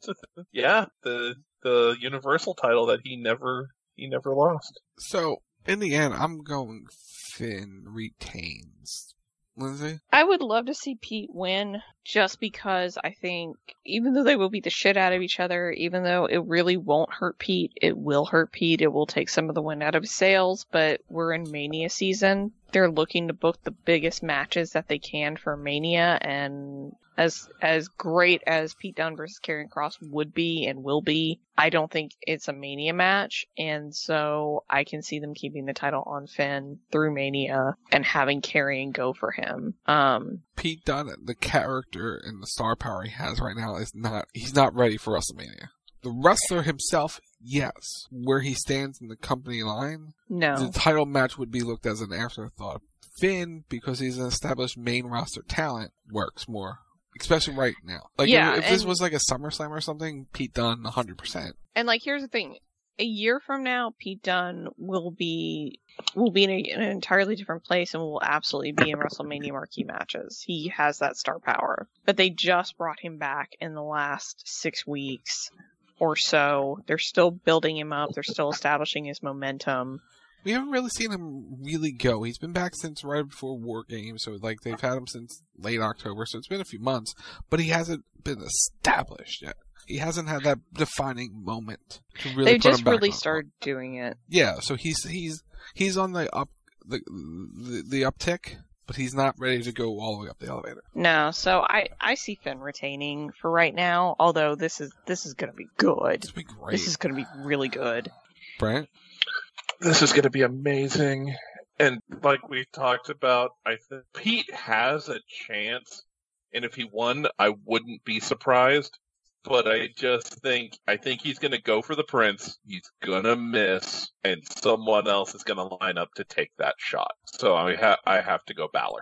The Universal title that he never lost. So in the end, I'm going Finn retains. Lindsay? I would love to see Pete win just because I think even though they will beat the shit out of each other, even though it really won't hurt Pete, it will hurt Pete. It will take some of the wind out of his sails, but we're in Mania season. They're looking to book the biggest matches that they can for Mania, and as great as Pete Dunne versus Karrion Kross would be and will be, I don't think it's a Mania match, and so I can see them keeping the title on Finn through Mania and having Karrion go for him. Pete Dunne, the character and the star power he has right now, he's not ready for WrestleMania. The wrestler himself, yes. Where he stands in the company line, no. The title match would be looked as an afterthought. Finn, because he's an established main roster talent, works more. Especially right now. Like, if this was like a SummerSlam or something, Pete Dunne, 100%. And like, here's the thing. A year from now, Pete Dunne will be in an entirely different place and will absolutely be in WrestleMania marquee matches. He has that star power. But they just brought him back in the last 6 weeks or so. They're still building him up. They're still establishing his momentum. We haven't really seen him really go. He's been back since right before War Games, so like they've had him since late October, so it's been a few months, but he hasn't been established yet. He hasn't had that defining moment to really. They've just really started doing it. Yeah, so he's on the the uptick, but he's not ready to go all the way up the elevator. No, so I see Finn retaining for right now. Although this is going to be good. This will be great. This is going to be really good. Brent? This is going to be amazing. And like we talked about, I think Pete has a chance. And if he won, I wouldn't be surprised. But I think he's going to go for the Prince. He's going to miss. And someone else is going to line up to take that shot. So I have to go Balor.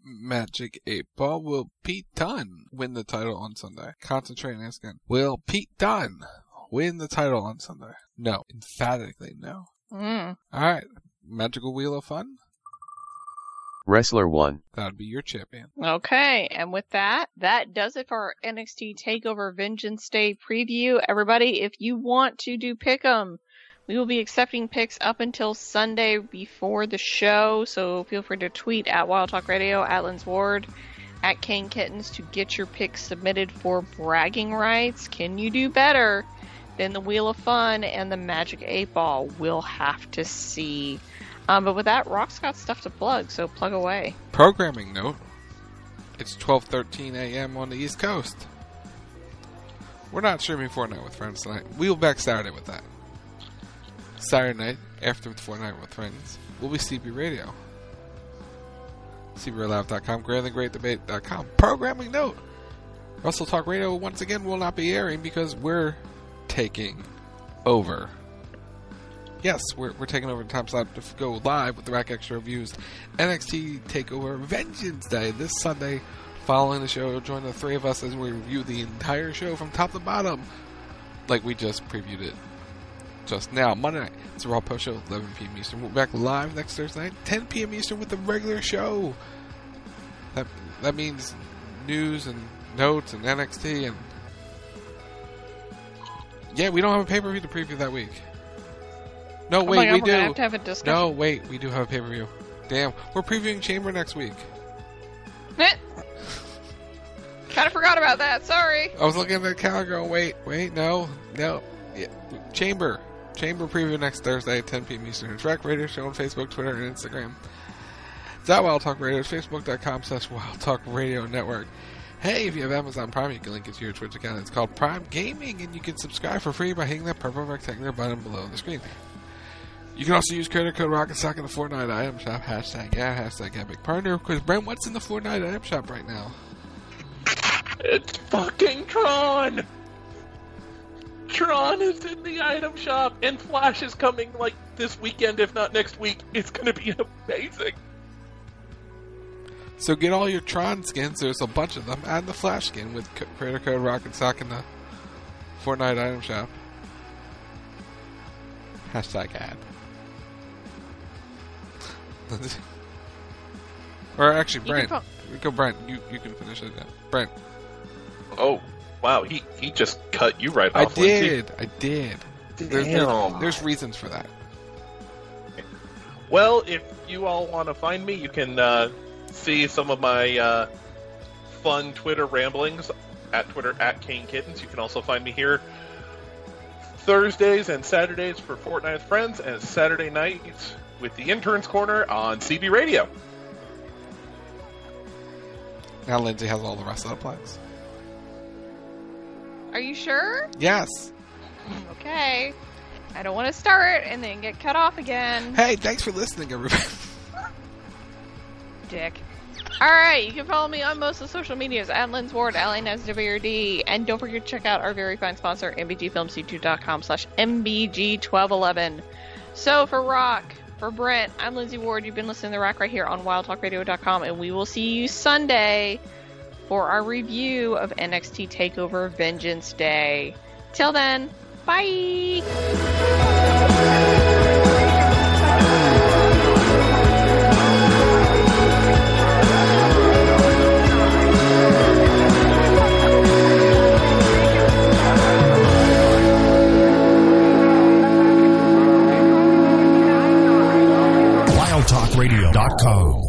Magic 8-Ball. Will Pete Dunne win the title on Sunday? Concentrating again. Will Pete Dunne win the title on Sunday? No. Emphatically no. Alright. Magical Wheel of Fun? Wrestler 1. That would be your champion. Okay, and with that does it for our NXT TakeOver Vengeance Day preview. Everybody, if you want to do Pick'em, we will be accepting picks up until Sunday before the show, so feel free to tweet at Wild Talk Radio, at Lens Ward, at Kane Kittens to get your picks submitted for bragging rights. Can you do better than the Wheel of Fun and the Magic 8-Ball? We'll have to see. But with that, Rock's got stuff to plug, so plug away. Programming note. It's 12:13 a.m. on the East Coast. We're not streaming Fortnite with Friends tonight. We'll be back Saturday with that. Saturday night, after Fortnite with Friends, will be CB Radio. CBRadioLive.com, GreaterThanGreatDebate.com. Programming note. Russell Talk Radio once again will not be airing because we're taking over. Yes, we're taking over the time slot to go live with the Rack Extra Reviews NXT TakeOver Vengeance Day this Sunday. Following the show, join the three of us as we review the entire show from top to bottom, like we just previewed it just now. Monday night, it's a Raw Post Show, 11 p.m. Eastern. We'll be back live next Thursday night, 10 p.m. Eastern with the regular show. That means news and notes and NXT and... Yeah, we don't have a pay-per-view to preview that week. No, wait, we do. Have to have a discussion. No, wait, we do have a pay-per-view. Damn, we're previewing Chamber next week. Kind of forgot about that, sorry. I was looking at the calendar going, wait, no. Yeah. Chamber preview next Thursday at 10 p.m. Eastern. It's Rack Radio Show on Facebook, Twitter, and Instagram. It's at Wild Talk Radio. It's Facebook.com/Wild Talk Radio Network. Hey, if you have Amazon Prime, you can link it to your Twitch account. It's called Prime Gaming, and you can subscribe for free by hitting that purple rectangular button below the screen. You can also use creator code ROCKETSOCK in the Fortnite item shop. #hashtag Epic Partner. Because Brent, what's in the Fortnite item shop right now? It's fucking Tron! Tron is in the item shop, and Flash is coming like this weekend, if not next week. It's gonna be amazing. So get all your Tron skins. There's a bunch of them. Add the Flash skin with creator code ROCKETSOCK in the Fortnite item shop. #ad. Or actually, Brent. Go, Brent. You can finish it. Brent. Oh, wow. He just cut you right off. I did. Damn. There's reasons for that. Well, if you all want to find me, you can see some of my fun Twitter ramblings at Twitter at Kane Kittens. You can also find me here Thursdays and Saturdays for Fortnite with Friends, and Saturday nights with the Interns Corner on CB Radio. Now Lindsay has all the rest of the plugs. Are you sure? Yes. Okay. I don't want to start and then get cut off again. Hey, thanks for listening, everybody. Dick. Alright, you can follow me on most of the social medias at Lens Ward, LNSWRD, and don't forget to check out our very fine sponsor, MBGFilms.com/MBG1211. So for Rock, for Brent, I'm Lindsay Ward. You've been listening to The Rack right here on WildTalkRadio.com, and we will see you Sunday for our review of NXT TakeOver Vengeance Day. Till then, bye! WildTalkRadio.com